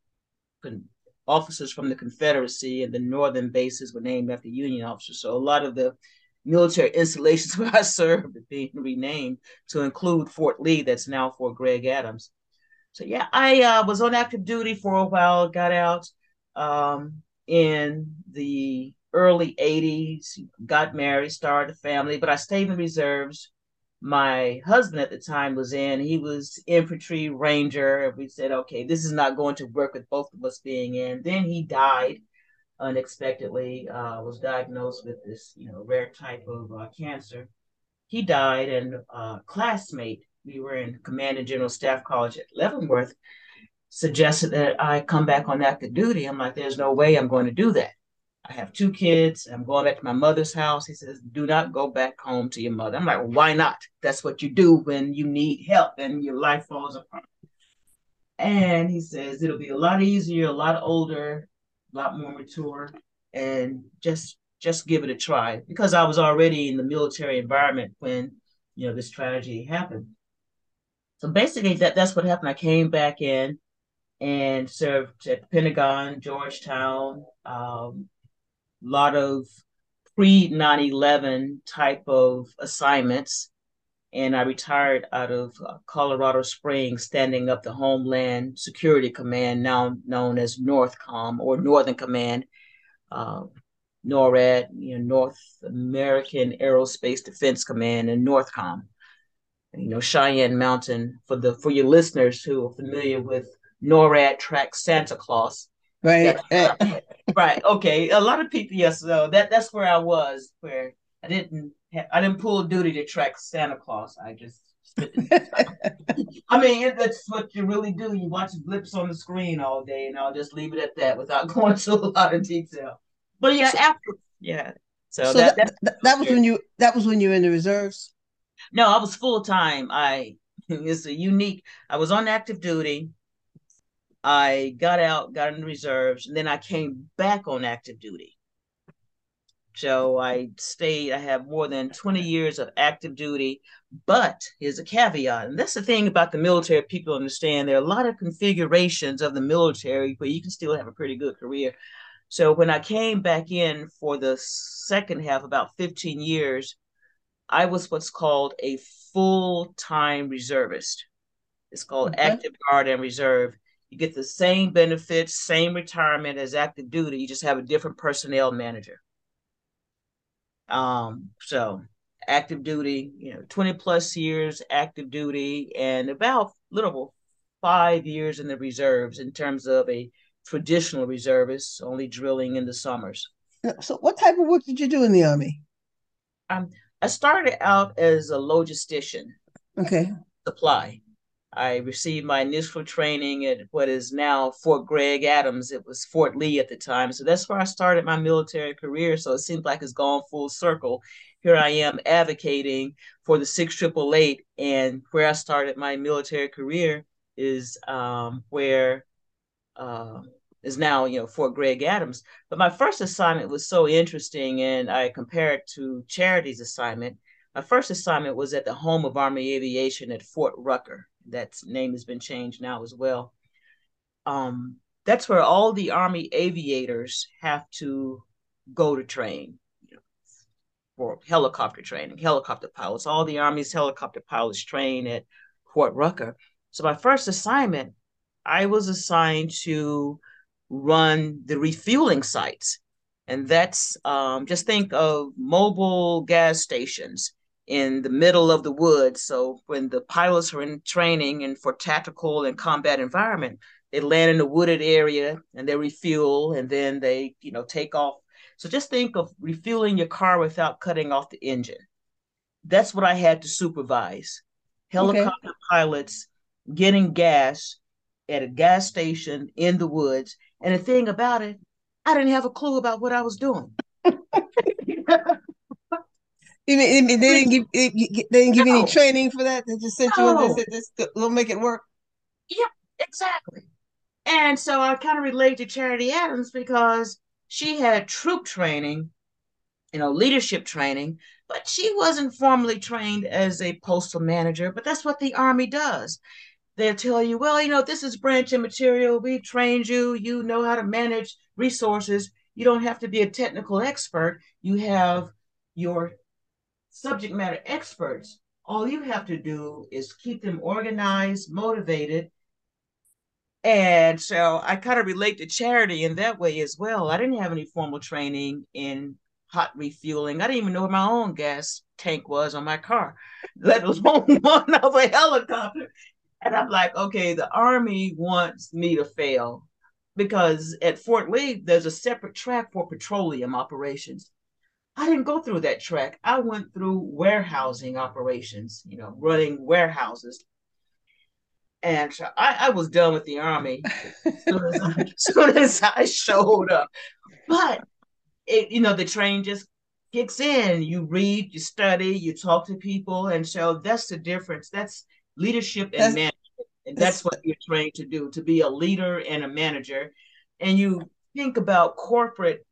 officers from the Confederacy, and the northern bases were named after Union officers. So a lot of the military installations where I served are being renamed to include Fort Lee, that's now Fort Gregg Adams. So yeah, I uh, was on active duty for a while, got out um, in the early eighties, got married, started a family, but I stayed in the reserves. My husband at the time was in, he was infantry ranger. We said, okay, this is not going to work with both of us being in. Then he died unexpectedly, uh, was diagnosed with this, you know, rare type of uh, cancer. He died, and a uh, classmate, we were in Command and General Staff College at Leavenworth, suggested that I come back on active duty. I'm like, there's no way I'm going to do that. I have two kids. I'm going back to my mother's house. He says, do not go back home to your mother. I'm like, well, why not? That's what you do when you need help and your life falls apart. And he says, it'll be a lot easier, a lot older, a lot more mature, and just just give it a try. Because I was already in the military environment when, you know, this tragedy happened. So basically that, that's what happened. I came back in and served at the Pentagon, Georgetown, um, a lot of pre nine eleven type of assignments. And I retired out of uh, Colorado Springs, standing up the Homeland Security Command, now known as Northcom or Northern Command, uh, NORAD, you know, North American Aerospace Defense Command, and Northcom. You know, Cheyenne Mountain, for the for your listeners who are familiar with NORAD tracks Santa Claus. Right. Uh, right. Okay. A lot of people, yes. So that that's where I was, where I didn't have, I didn't pull duty to track Santa Claus. I just I mean, that's what you really do. You watch blips on the screen all day, and I'll just leave it at that without going into a lot of detail. But yeah, so, after yeah. So so that that, that's that that was when you that was when you were in the reserves. no, I was full time. I it's a unique. I was on active duty. I got out, got in the reserves, and then I came back on active duty. So I stayed, I have more than twenty years of active duty. But here's a caveat. And that's the thing about the military, people understand there are a lot of configurations of the military where you can still have a pretty good career. So when I came back in for the second half, about fifteen years, I was what's called a full-time reservist. It's called Okay. active guard and reserve. You get the same benefits, same retirement as active duty. You just have a different personnel manager. Um, so active duty, you know, twenty plus years active duty, and about little five years in the reserves in terms of a traditional reservist, only drilling in the summers. So, what type of work did you do in the Army? Um, I started out as a logistician, Okay. supply. I received my initial training at what is now Fort Gregg Adams. It was Fort Lee at the time. So that's where I started my military career. So it seems like it's gone full circle. Here I am advocating for the six triple eight, and where I started my military career is um, where uh, is now, you know, Fort Gregg Adams. But my first assignment was so interesting, and I compare it to Charity's assignment. My first assignment was at the home of Army Aviation at Fort Rucker. That name has been changed now as well. Um, that's where all the Army aviators have to go to train, you know, for helicopter training, helicopter pilots. All the Army's helicopter pilots train at Fort Rucker. So my first assignment, I was assigned to run the refueling sites. And that's um, just think of mobile gas stations in the middle of the woods. So when the pilots are in training and for tactical and combat environment, they land in a wooded area and they refuel and then they, you know, take off. So just think of refueling your car without cutting off the engine. That's what I had to supervise. Okay. Helicopter pilots getting gas at a gas station in the woods. And the thing about it, I didn't have a clue about what I was doing. You mean, they didn't give they didn't give you any No, training for that? They just sent you in there and no. said, "This we'll make it work." Yeah, exactly. And so I kind of relate to Charity Adams because she had troop training, you know, leadership training, but she wasn't formally trained as a postal manager. But that's what the Army does. They'll tell you, well, you know, this is branch and material. We trained you. You know how to manage resources. You don't have to be a technical expert. You have your subject matter experts. All you have to do is keep them organized, motivated. And so I kind of relate to Charity in that way as well. I didn't have any formal training in hot refueling. I didn't even know where my own gas tank was on my car, let alone one of a helicopter. And I'm like, okay, the Army wants me to fail because at Fort Lee, there's a separate track for petroleum operations. I didn't go through that track. I went through warehousing operations, you know, running warehouses. And so I, I was done with the Army as soon as I, as soon as I showed up. But it, you know, the train just kicks in. You read, you study, you talk to people, and so that's the difference. That's leadership and That's, management, and that's that's what you're trained to do, to be a leader and a manager. And you think about corporate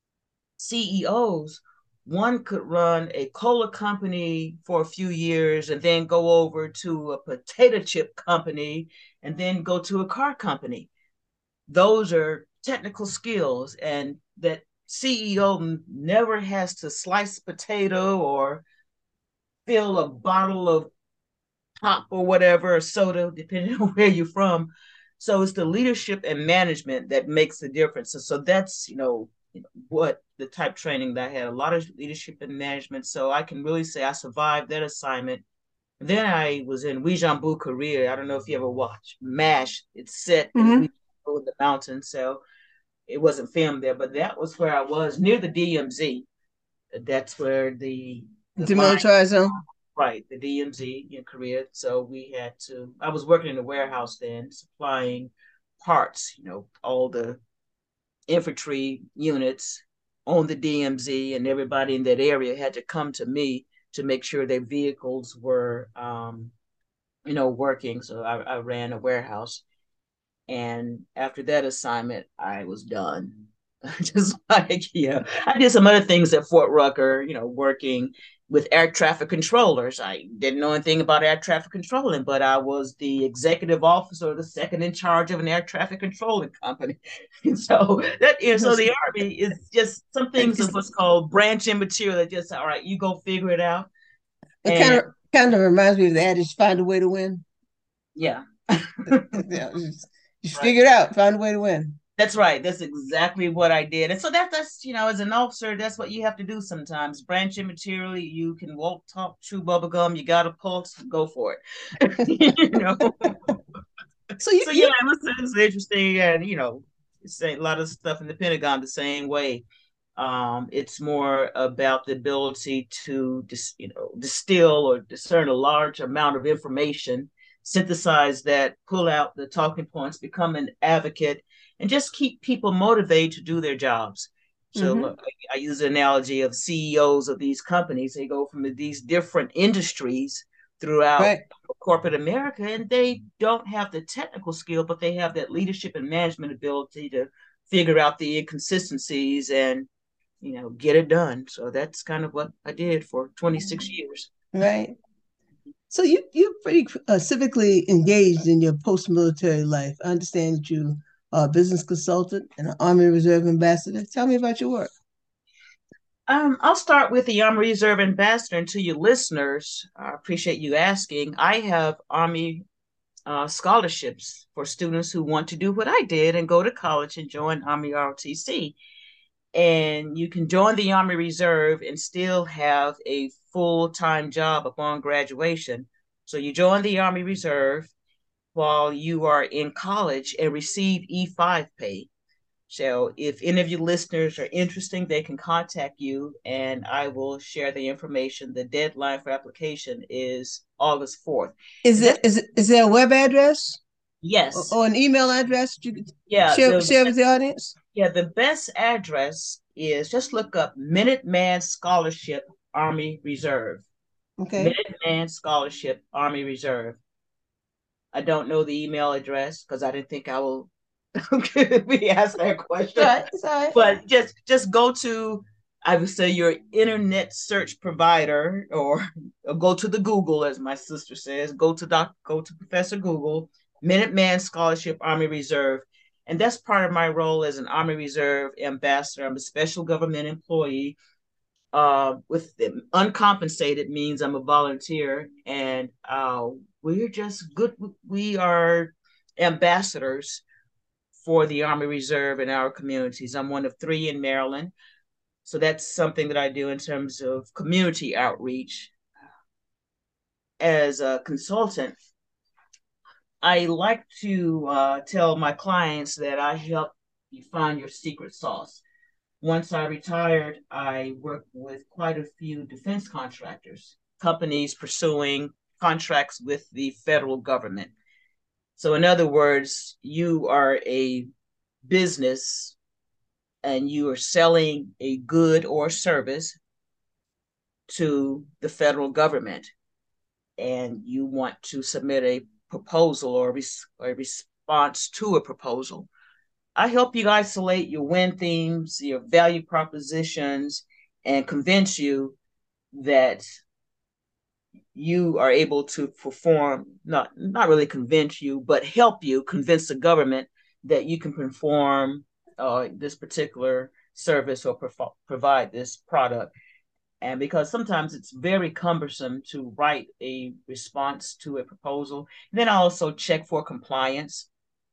C E Os. One could run a cola company for a few years and then go over to a potato chip company and then go to a car company. Those are technical skills, and that C E O never has to slice potato or fill a bottle of pop or whatever, or soda, depending on where you're from. So it's the leadership and management that makes the difference. So, so that's, you know, you know, what the type training that I had, a lot of leadership and management. So I can really say I survived that assignment. And then I was in Wijambu, Korea. I don't know if you ever watched MASH. It's set in mm-hmm. Wijambu in the mountains. So it wasn't filmed there, but that was where I was near the D M Z. That's where the the mine, Demilitarized zone. right, the D M Z in Korea. So we had to. I was working in the warehouse then, supplying parts. You know, all the infantry units on the D M Z, and everybody in that area had to come to me to make sure their vehicles were, um, you know, working. So I, I ran a warehouse, and after that assignment, I was done. Just like, yeah, I did some other things at Fort Rucker, you know, working with air traffic controllers. I didn't know anything about air traffic controlling, but I was the executive officer, the second in charge of an air traffic controlling company. And so that is, so the Army is just some things of what's called branching material that just, all right, you go figure it out. It kind And of kind of reminds me of the adage, find a way to win. yeah. Yeah, just, just Right. figure it out, find a way to win. That's right. That's exactly what I did. And so that that's, you know, as an officer, that's what you have to do sometimes. Branching materially, you can walk, talk, chew bubble gum, you got a pulse, go for it. You know. So you, So yeah, you it was, it was interesting, and you know, say a lot of stuff in the Pentagon the same way. Um, it's more about the ability to dis, you know, distill or discern a large amount of information, synthesize that, pull out the talking points, become an advocate, and just keep people motivated to do their jobs. So mm-hmm. look, I, I use the analogy of C E Os of these companies. They go from these different industries throughout Right. corporate America, and they don't have the technical skill, but they have that leadership and management ability to figure out the inconsistencies and, you know, get it done. So that's kind of what I did for twenty-six years. Right. So you you're pretty uh, civically engaged in your post-military life. I understand that you are a business consultant and an Army Reserve ambassador. Tell me about your work. Um, I'll start with the Army Reserve Ambassador, and to your listeners, I appreciate you asking. I have Army uh, scholarships for students who want to do what I did and go to college and join Army R O T C. And you can join the Army Reserve and still have a full-time job upon graduation. So you join the Army Reserve while you are in college and receive E five pay. So if any of you listeners are interested, they can contact you and I will share the information. The deadline for application is August fourth. Is And that's, it is it is there a web address or, yes. or an email address that you could Yeah, share the share with the audience? yeah, the best address is just look up Minuteman Scholarship Army Reserve. Okay. Minuteman Scholarship Army Reserve. I don't know the email address because I didn't think I will be asked that It's all question. right. It's all right. But just just go to, I would say, your internet search provider, or, or go to the Google, as my sister says. Go to doc, go to Professor Google, Minuteman Scholarship Army Reserve, and that's part of my role as an Army Reserve ambassador. I'm a special government employee. Uh, with the uncompensated means I'm a volunteer, and uh, we're just good. We are ambassadors for the Army Reserve in our communities. I'm one of three in Maryland. So that's something that I do in terms of community outreach. As a consultant, I like to uh, tell my clients that I help you find your secret sauce. Once I retired, I worked with quite a few defense contractors, companies pursuing contracts with the federal government. So in other words, you are a business and you are selling a good or service to the federal government, and you want to submit a proposal or, res- or a response to a proposal. I help you isolate your win themes, your value propositions, and convince you that you are able to perform, not not really convince you, but help you convince the government that you can perform uh, this particular service or pro- provide this product. And because sometimes it's very cumbersome to write a response to a proposal, and then I also check for compliance.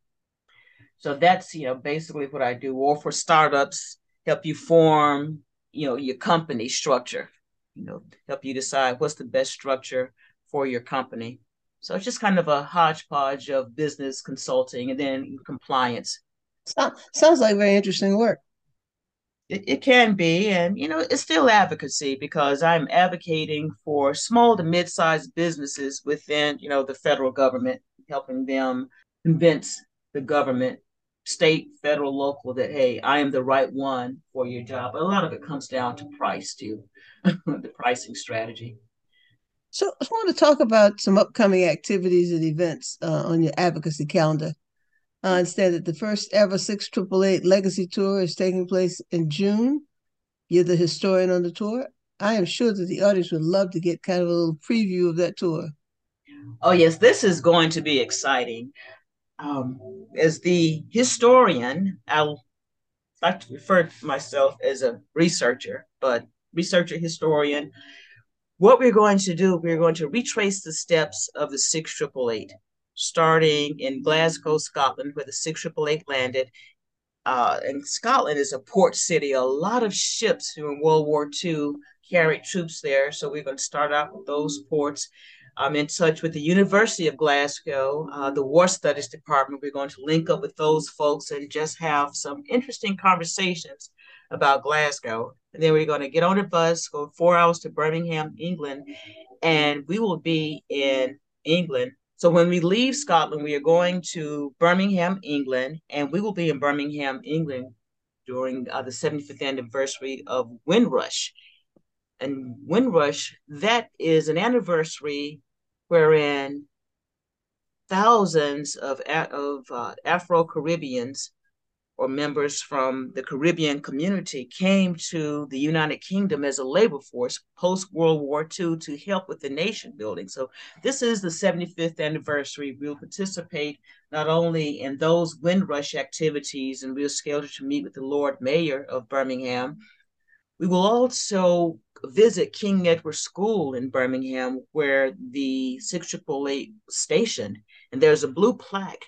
So that's, you know, basically what I do. Or for startups, help you form, you know, your company structure, you know, help you decide what's the best structure for your company. So it's just kind of a hodgepodge of business consulting and then compliance. So, sounds like very interesting work. It, it can be, and you know, it's still advocacy because I'm advocating for small to mid-sized businesses within, you know, the federal government, helping them convince the government, state, federal, local, that hey, I am the right one for your job. But a lot of it comes down to price too, the pricing strategy. So I want to talk about some upcoming activities and events uh, on your advocacy calendar. I understand that the first ever six triple eight Legacy Tour is taking place in June. You're the historian on the tour. I am sure that the audience would love to get kind of a little preview of that tour. Oh yes, this is going to be exciting. Um, as the historian, I'll like to refer to myself as a researcher, but researcher historian. What we're going to do, we're going to retrace the steps of the six triple eight, starting in Glasgow, Scotland, where the six triple eight landed. Uh, and Scotland is a port city. A lot of ships during World War Two carried troops there. So we're going to start out with those ports. I'm in touch with the University of Glasgow, uh, the War Studies Department. We're going to link up with those folks and just have some interesting conversations about Glasgow. And then we're going to get on a bus, go four hours to Birmingham, England, and we will be in England. So when we leave Scotland, we are going to Birmingham, England, and we will be in Birmingham, England during uh, the seventy-fifth anniversary of Windrush. And Windrush, that is an anniversary wherein thousands of, of uh, Afro-Caribbeans or members from the Caribbean community came to the United Kingdom as a labor force post World War Two to help with the nation building. So this is the seventy-fifth anniversary. We'll participate not only in those Windrush activities, and we're scheduled to meet with the Lord Mayor of Birmingham. We will also visit King Edward School in Birmingham, where the six triple eight stationed, and there's a blue plaque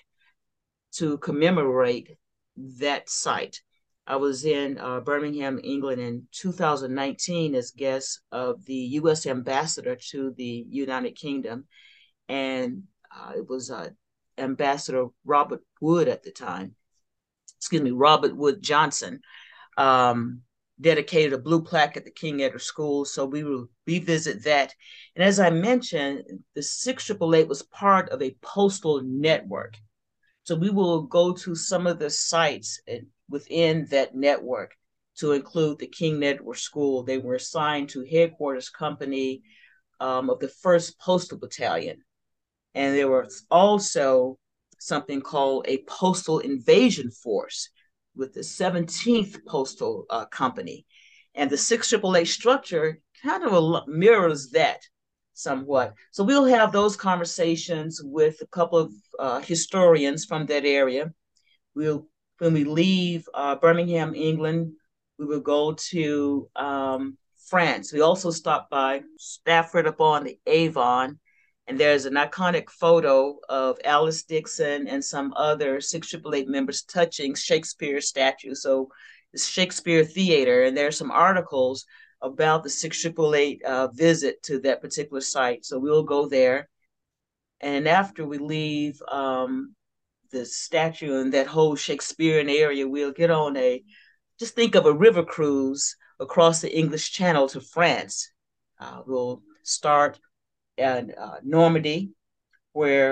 to commemorate that site. I was in uh, Birmingham, England in two thousand nineteen as guest of the U S ambassador to the United Kingdom. And uh, it was uh, Ambassador Robert Wood at the time, excuse me, Robert Wood Johnson, um, dedicated a blue plaque at the King Edward School. So we will revisit that. And as I mentioned, the six triple eight was part of a postal network. So we will go to some of the sites within that network to include the King Edward School. They were assigned to headquarters company um, of the first Postal Battalion. And there was also something called a Postal Invasion Force with the seventeenth Postal uh, Company. And the six triple eight structure kind of mirrors that somewhat. So we'll have those conversations with a couple of uh, historians from that area. We'll, when we leave uh, Birmingham, England, we will go to um, France. We also stop by Stratford upon the Avon, and there's an iconic photo of Alice Dixon and some other six triple eight members touching Shakespeare's statue. So it's Shakespeare Theater, and there's some articles about the six triple eight uh, visit to that particular site. So we'll go there. And after we leave um, the statue and that whole Shakespearean area, we'll get on a, just think of a river cruise across the English Channel to France. Uh, we'll start at uh, Normandy, where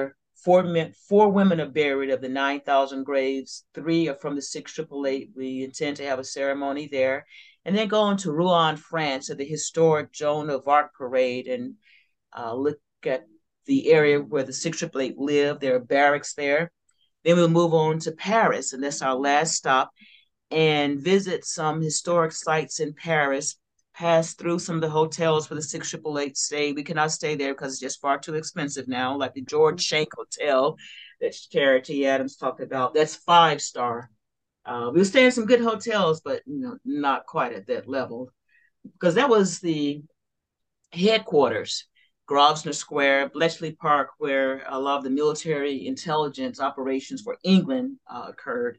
Four men, four women are buried of the nine thousand graves. Three are from the six triple eight. We intend to have a ceremony there. And then go on to Rouen, France, at the historic Joan of Arc parade and uh, look at the area where the six triple eight lived. There are barracks there. Then we'll move on to Paris, and that's our last stop, and visit some historic sites in Paris, pass through some of the hotels for the six triple eight stay. We cannot stay there because it's just far too expensive now, like the George Shank Hotel that Charity Adams talked about. That's five star. Uh, we'll stay in some good hotels, but you know, not quite at that level, because that was the headquarters, Grosvenor Square, Bletchley Park, where a lot of the military intelligence operations for England uh, occurred.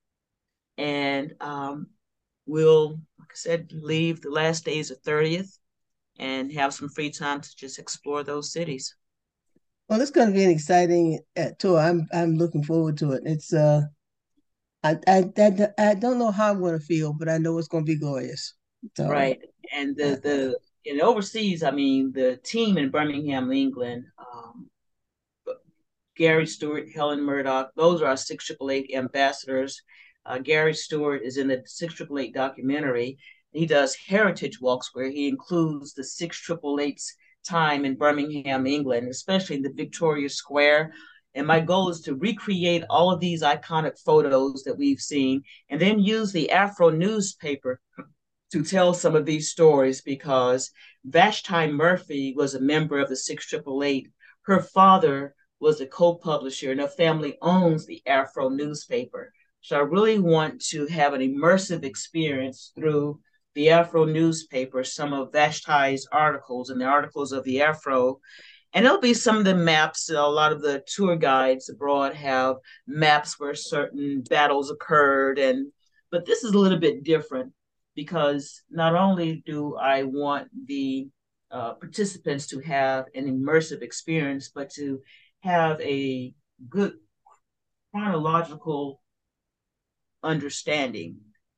And um, we'll, like I said, leave the last days of thirtieth and have some free time to just explore those cities. Well, it's going to be an exciting uh, tour. I'm I'm looking forward to it. It's uh, I I I, I don't know how I'm going to feel, but I know it's going to be glorious. So, Right, and uh, the the in overseas, I mean, the team in Birmingham, England, um, Gary Stewart, Helen Murdoch, those are our six triple eight ambassadors. Uh, Gary Stewart is in the six triple eight documentary. He does heritage walks where he includes the six triple eight's time in Birmingham, England, especially in the Victoria Square. And my goal is to recreate all of these iconic photos that we've seen and then use the Afro newspaper to tell some of these stories, because Vashti Murphy was a member of the six triple eight. Her father was a co-publisher, and her family owns the Afro newspaper. So I really want to have an immersive experience through the Afro newspaper, some of Vashti's articles and the articles of the Afro. And there'll be some of the maps. A lot of the tour guides abroad have maps where certain battles occurred. And but this is a little bit different, because not only do I want the uh, participants to have an immersive experience, but to have a good chronological understanding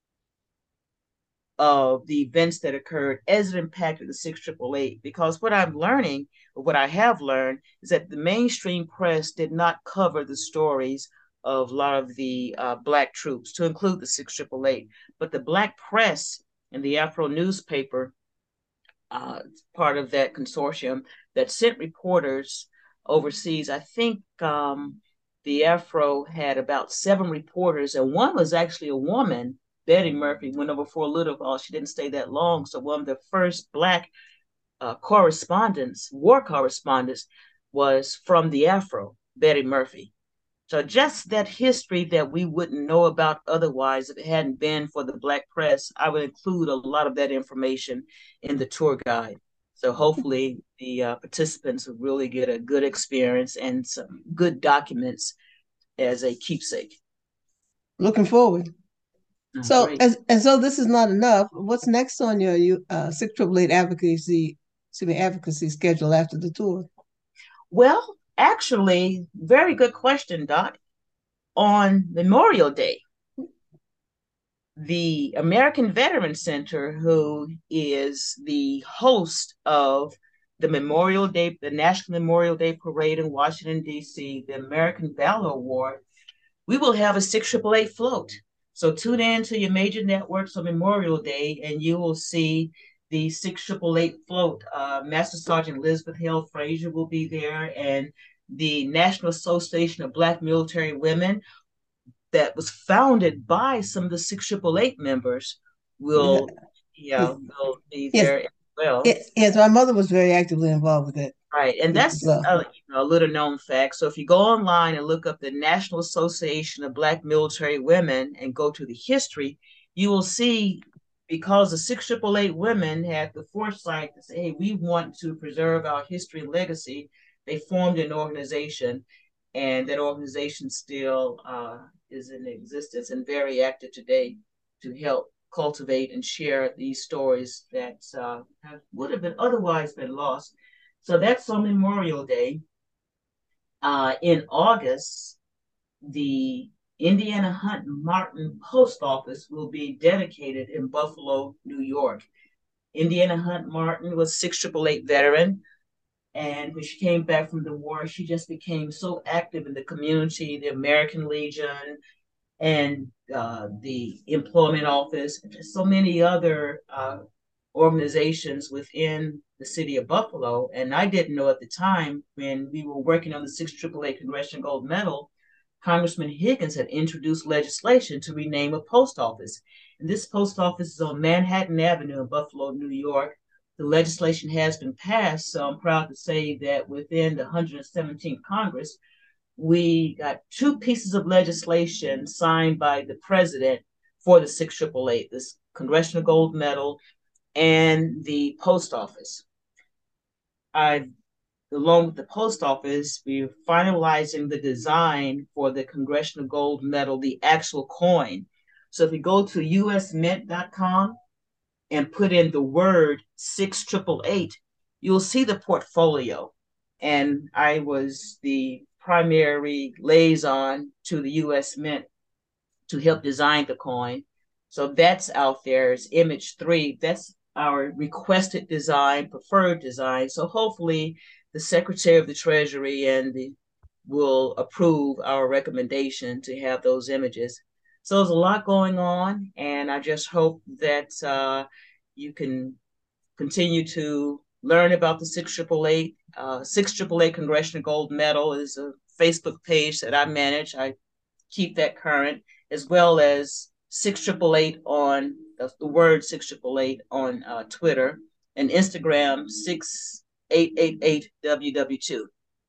of the events that occurred as it impacted the six triple eight. Because what I'm learning, or what I have learned, is that the mainstream press did not cover the stories of a lot of the uh, Black troops, to include the six triple eight. But the Black press and the Afro newspaper, uh, part of that consortium that sent reporters overseas. I think um, the Afro had about seven reporters, and one was actually a woman. Betty Murphy went over for a little while. She didn't stay that long. So one of the first Black uh, correspondents, war correspondents, was from the Afro, Betty Murphy. So just that history that we wouldn't know about otherwise, if it hadn't been for the Black press, I would include a lot of that information in the tour guide. So hopefully the uh, participants will really get a good experience and some good documents as a keepsake. looking forward. Oh, So, great. as and so this is not enough. What's next on your you uh, six triple eight advocacy, excuse me, advocacy schedule after the tour? Well, actually, very good question, Doc. On Memorial Day, the American Veterans Center, who is the host of the Memorial Day, the National Memorial Day Parade in Washington, D C, the American Valor Award, we will have a six triple eight float. So tune in to your major networks on Memorial Day, and you will see the six triple eight float. Uh, Master Sergeant Elizabeth Hale Frazier will be there, and the National Association of Black Military Women, that was founded by some of the six triple eight members, will, yeah, will be Yes, there as well. yes, yes. My mother was very actively involved with it. Right, and As that's well. a, you know, a little known fact. So if you go online and look up the National Association of Black Military Women and go to the history, you will see, because the six triple eight women had the foresight to say, hey, we want to preserve our history and legacy, they formed an organization, and that organization still uh, is in existence and very active today to help cultivate and share these stories that uh, have, would have been otherwise been lost. So that's on Memorial Day. Uh, in August, the Indiana Hunt Martin Post Office will be dedicated in Buffalo, New York. Indiana Hunt Martin was six triple eight veteran. And when she came back from the war, she just became so active in the community, the American Legion, and uh, the Employment Office, and just so many other uh, organizations within the city of Buffalo. And I didn't know at the time, when we were working on the six triple A Congressional Gold Medal, Congressman Higgins had introduced legislation to rename a post office. And this post office is on Manhattan Avenue in Buffalo, New York. The legislation has been passed, so I'm proud to say that within the one hundred seventeenth Congress, we got two pieces of legislation signed by the president for the six triple eight, this Congressional Gold Medal and the post office. I, along with the post office, we're finalizing the design for the Congressional Gold Medal, the actual coin. So if you go to U S mint dot com and put in the word six triple eight, you'll see the portfolio. And I was the primary liaison to the U S Mint to help design the coin. So that's out there as image three. That's our requested design, preferred design. So hopefully the Secretary of the Treasury and the will approve our recommendation to have those images. So there's a lot going on, and I just hope that uh, you can continue to learn about the six triple eight. Uh, six triple eight Congressional Gold Medal is a Facebook page that I manage. I keep that current, as well as six triple eight on uh, the word six triple eight on uh, Twitter, and Instagram six eight eight eight W W two.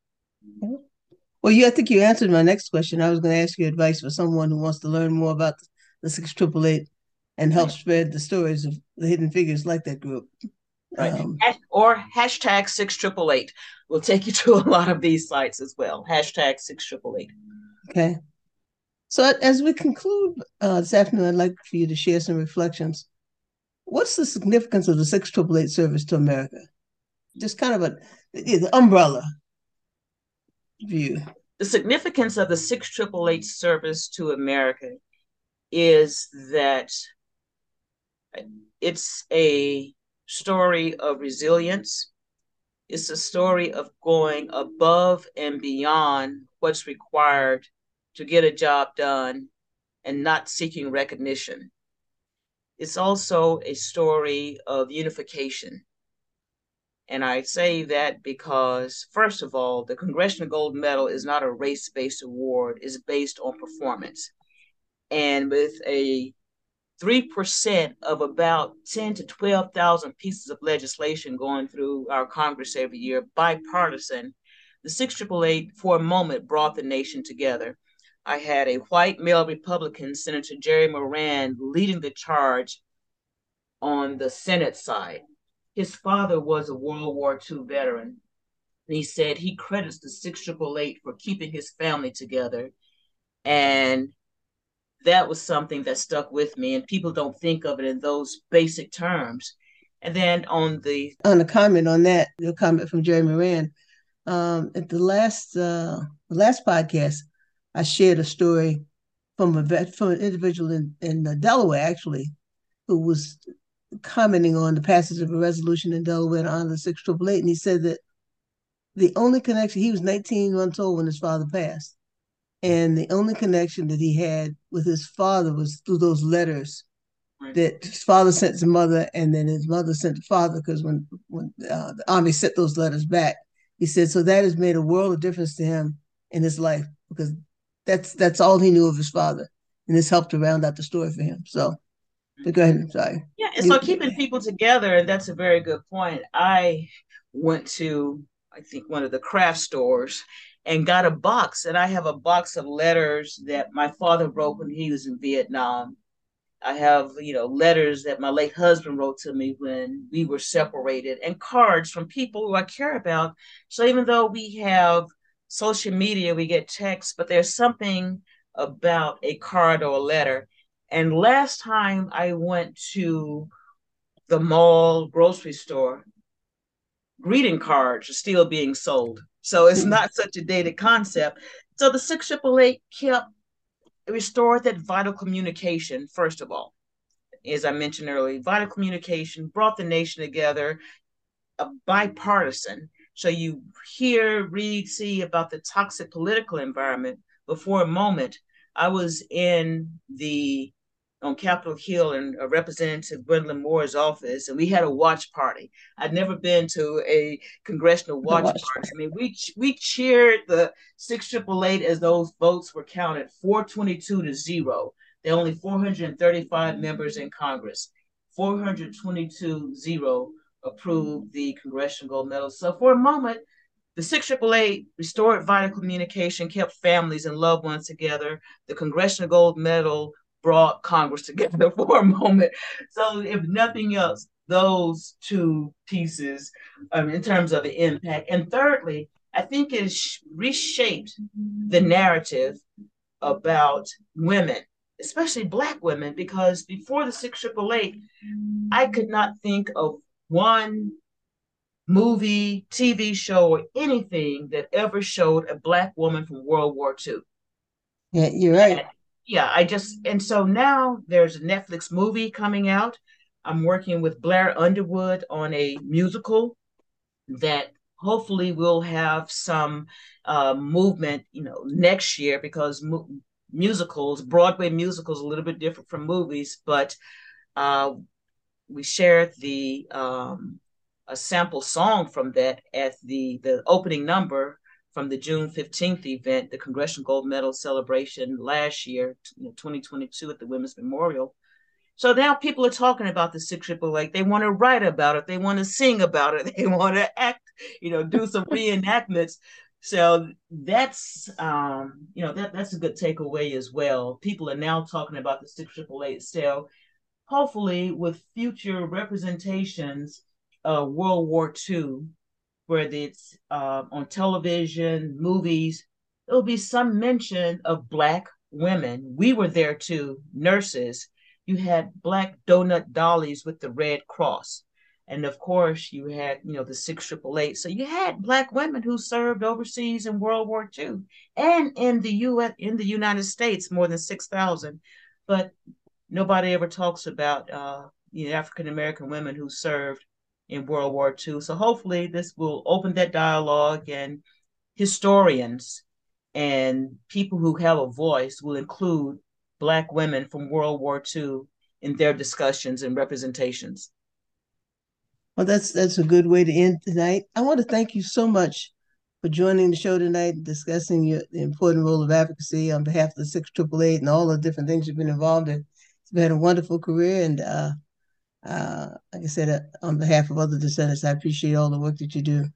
Well, you, I think you answered my next question. I was going to ask you advice for someone who wants to learn more about the six triple eight and help right. spread the stories of the hidden figures like that group. Right. Um, or hashtag six triple eight will take you to a lot of these sites as well. Hashtag six triple eight. Okay. So as we conclude uh, this afternoon, I'd like for you to share some reflections. What's the significance of the six triple eight service to America? Just kind of a the umbrella view. The significance of the six triple eight service to America is that it's a story of resilience. It's a story of going above and beyond what's required to get a job done and not seeking recognition. It's also a story of unification. And I say that because, first of all, the Congressional Gold Medal is not a race-based award. It's based on performance. And with a three percent of about ten to twelve thousand pieces of legislation going through our Congress every year, bipartisan, the six triple eight for a moment brought the nation together. I had a white male Republican, Senator Jerry Moran, leading the charge on the Senate side. His father was a World War Two veteran. And he said he credits the six triple eight for keeping his family together. And that was something that stuck with me, and people don't think of it in those basic terms. And then on the on a comment on that, the comment from Jerry Moran, um, at the last uh, the last podcast, I shared a story from a vet, from an individual in in uh, Delaware, actually, who was commenting on the passage of a resolution in Delaware to honor the six triple eight, and he said that the only connection, he was nineteen months old when his father passed. And the only connection that he had with his father was through those letters right. that his father sent his mother, and then his mother sent the father, because when, when uh, the Army sent those letters back, he said, so that has made a world of difference to him in his life, because that's that's all he knew of his father. And this helped to round out the story for him. So, but go ahead, I'm sorry. Yeah, and so keeping people together, and that's a very good point. I went to, I think, one of the craft stores and got a box, and I have a box of letters that my father wrote when he was in Vietnam. I have, you know, letters that my late husband wrote to me when we were separated, and cards from people who I care about. So even though we have social media, we get texts, but there's something about a card or a letter. And last time I went to the mall grocery store, greeting cards are still being sold. So it's not such a dated concept. So the six triple eight kept, restored that vital communication, first of all. As I mentioned earlier, vital communication brought the nation together, a bipartisan. So you hear, read, see about the toxic political environment, but for a moment, I was in the on Capitol Hill in uh, Representative Gwendolyn Moore's office, and we had a watch party. I'd never been to a congressional The watch watch. party. I mean, we we cheered the six triple eight as those votes were counted, four twenty-two to zero. There are only four hundred thirty-five members in Congress. four hundred twenty-two zero approved the Congressional Gold Medal. So for a moment, the six triple eight restored vital communication, kept families and loved ones together. The Congressional Gold Medal brought Congress together for a moment. So if nothing else, those two pieces um, in terms of the impact. And thirdly, I think it reshaped the narrative about women, especially Black women, because before the six triple eight, I could not think of one movie, T V show, or anything that ever showed a Black woman from World War Two. Yeah, you're right. And, yeah, I just, and so now there's a Netflix movie coming out. I'm working with Blair Underwood on a musical that hopefully will have some uh, movement, you know, next year, because mu- musicals, Broadway musicals, a little bit different from movies, but uh, we shared the um, a sample song from that at the the opening number from the June fifteenth event, the Congressional Gold Medal celebration last year, you know, twenty twenty-two at the Women's Memorial. So now people are talking about the six triple eight. They want to write about it. They want to sing about it. They want to act, you know, do some reenactments. So that's, um, you know, that that's a good takeaway as well. People are now talking about the six triple eight. So hopefully with future representations of World War Two, whether it's uh, on television, movies, there'll be some mention of Black women. We were there too, nurses. You had Black donut dollies with the Red Cross. And of course, you had, you know, the six triple eight. So you had Black women who served overseas in World War Two and in the U S, in the United States, more than six thousand. But nobody ever talks about uh, you know, African American women who served in World War Two. So hopefully this will open that dialogue, and historians and people who have a voice will include Black women from World War Two in their discussions and representations. Well, that's that's a good way to end tonight. I want to thank you so much for joining the show tonight and discussing your, the important role of advocacy on behalf of the six triple eight and all the different things you've been involved in. It's been a wonderful career, and uh, uh, like I said, uh, on behalf of other descendants, I appreciate all the work that you do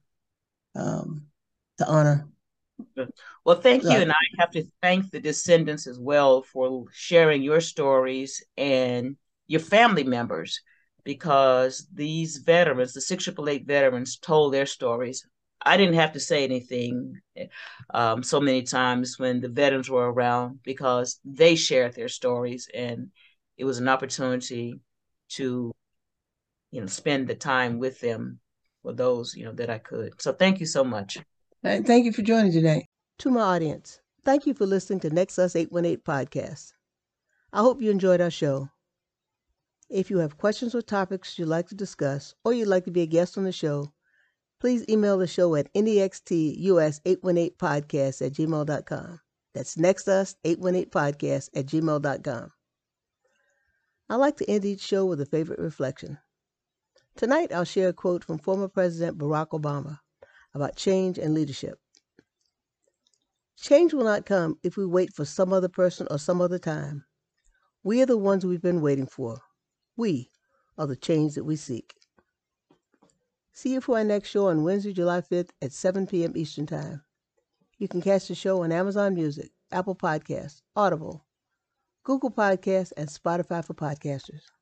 um, to honor. Well, thank you. And I have to thank the descendants as well for sharing your stories and your family members, because these veterans, the six triple eight veterans, told their stories. I didn't have to say anything um, so many times when the veterans were around, because they shared their stories, and it was an opportunity to, you know, spend the time with them for those, you know, that I could. So thank you so much. Thank you for joining today. To my audience, thank you for listening to Nexus eight one eight Podcast. I hope you enjoyed our show. If you have questions or topics you'd like to discuss, or you'd like to be a guest on the show, please email the show at nextus eight one eight podcast at gmail dot com. That's nextus eight one eight podcast at gmail dot com. I like to end each show with a favorite reflection. Tonight, I'll share a quote from former President Barack Obama about change and leadership. Change will not come if we wait for some other person or some other time. We are the ones we've been waiting for. We are the change that we seek. See you for our next show on Wednesday, July fifth at seven p.m. Eastern Time. You can catch the show on Amazon Music, Apple Podcasts, Audible, Google Podcasts, and Spotify for podcasters.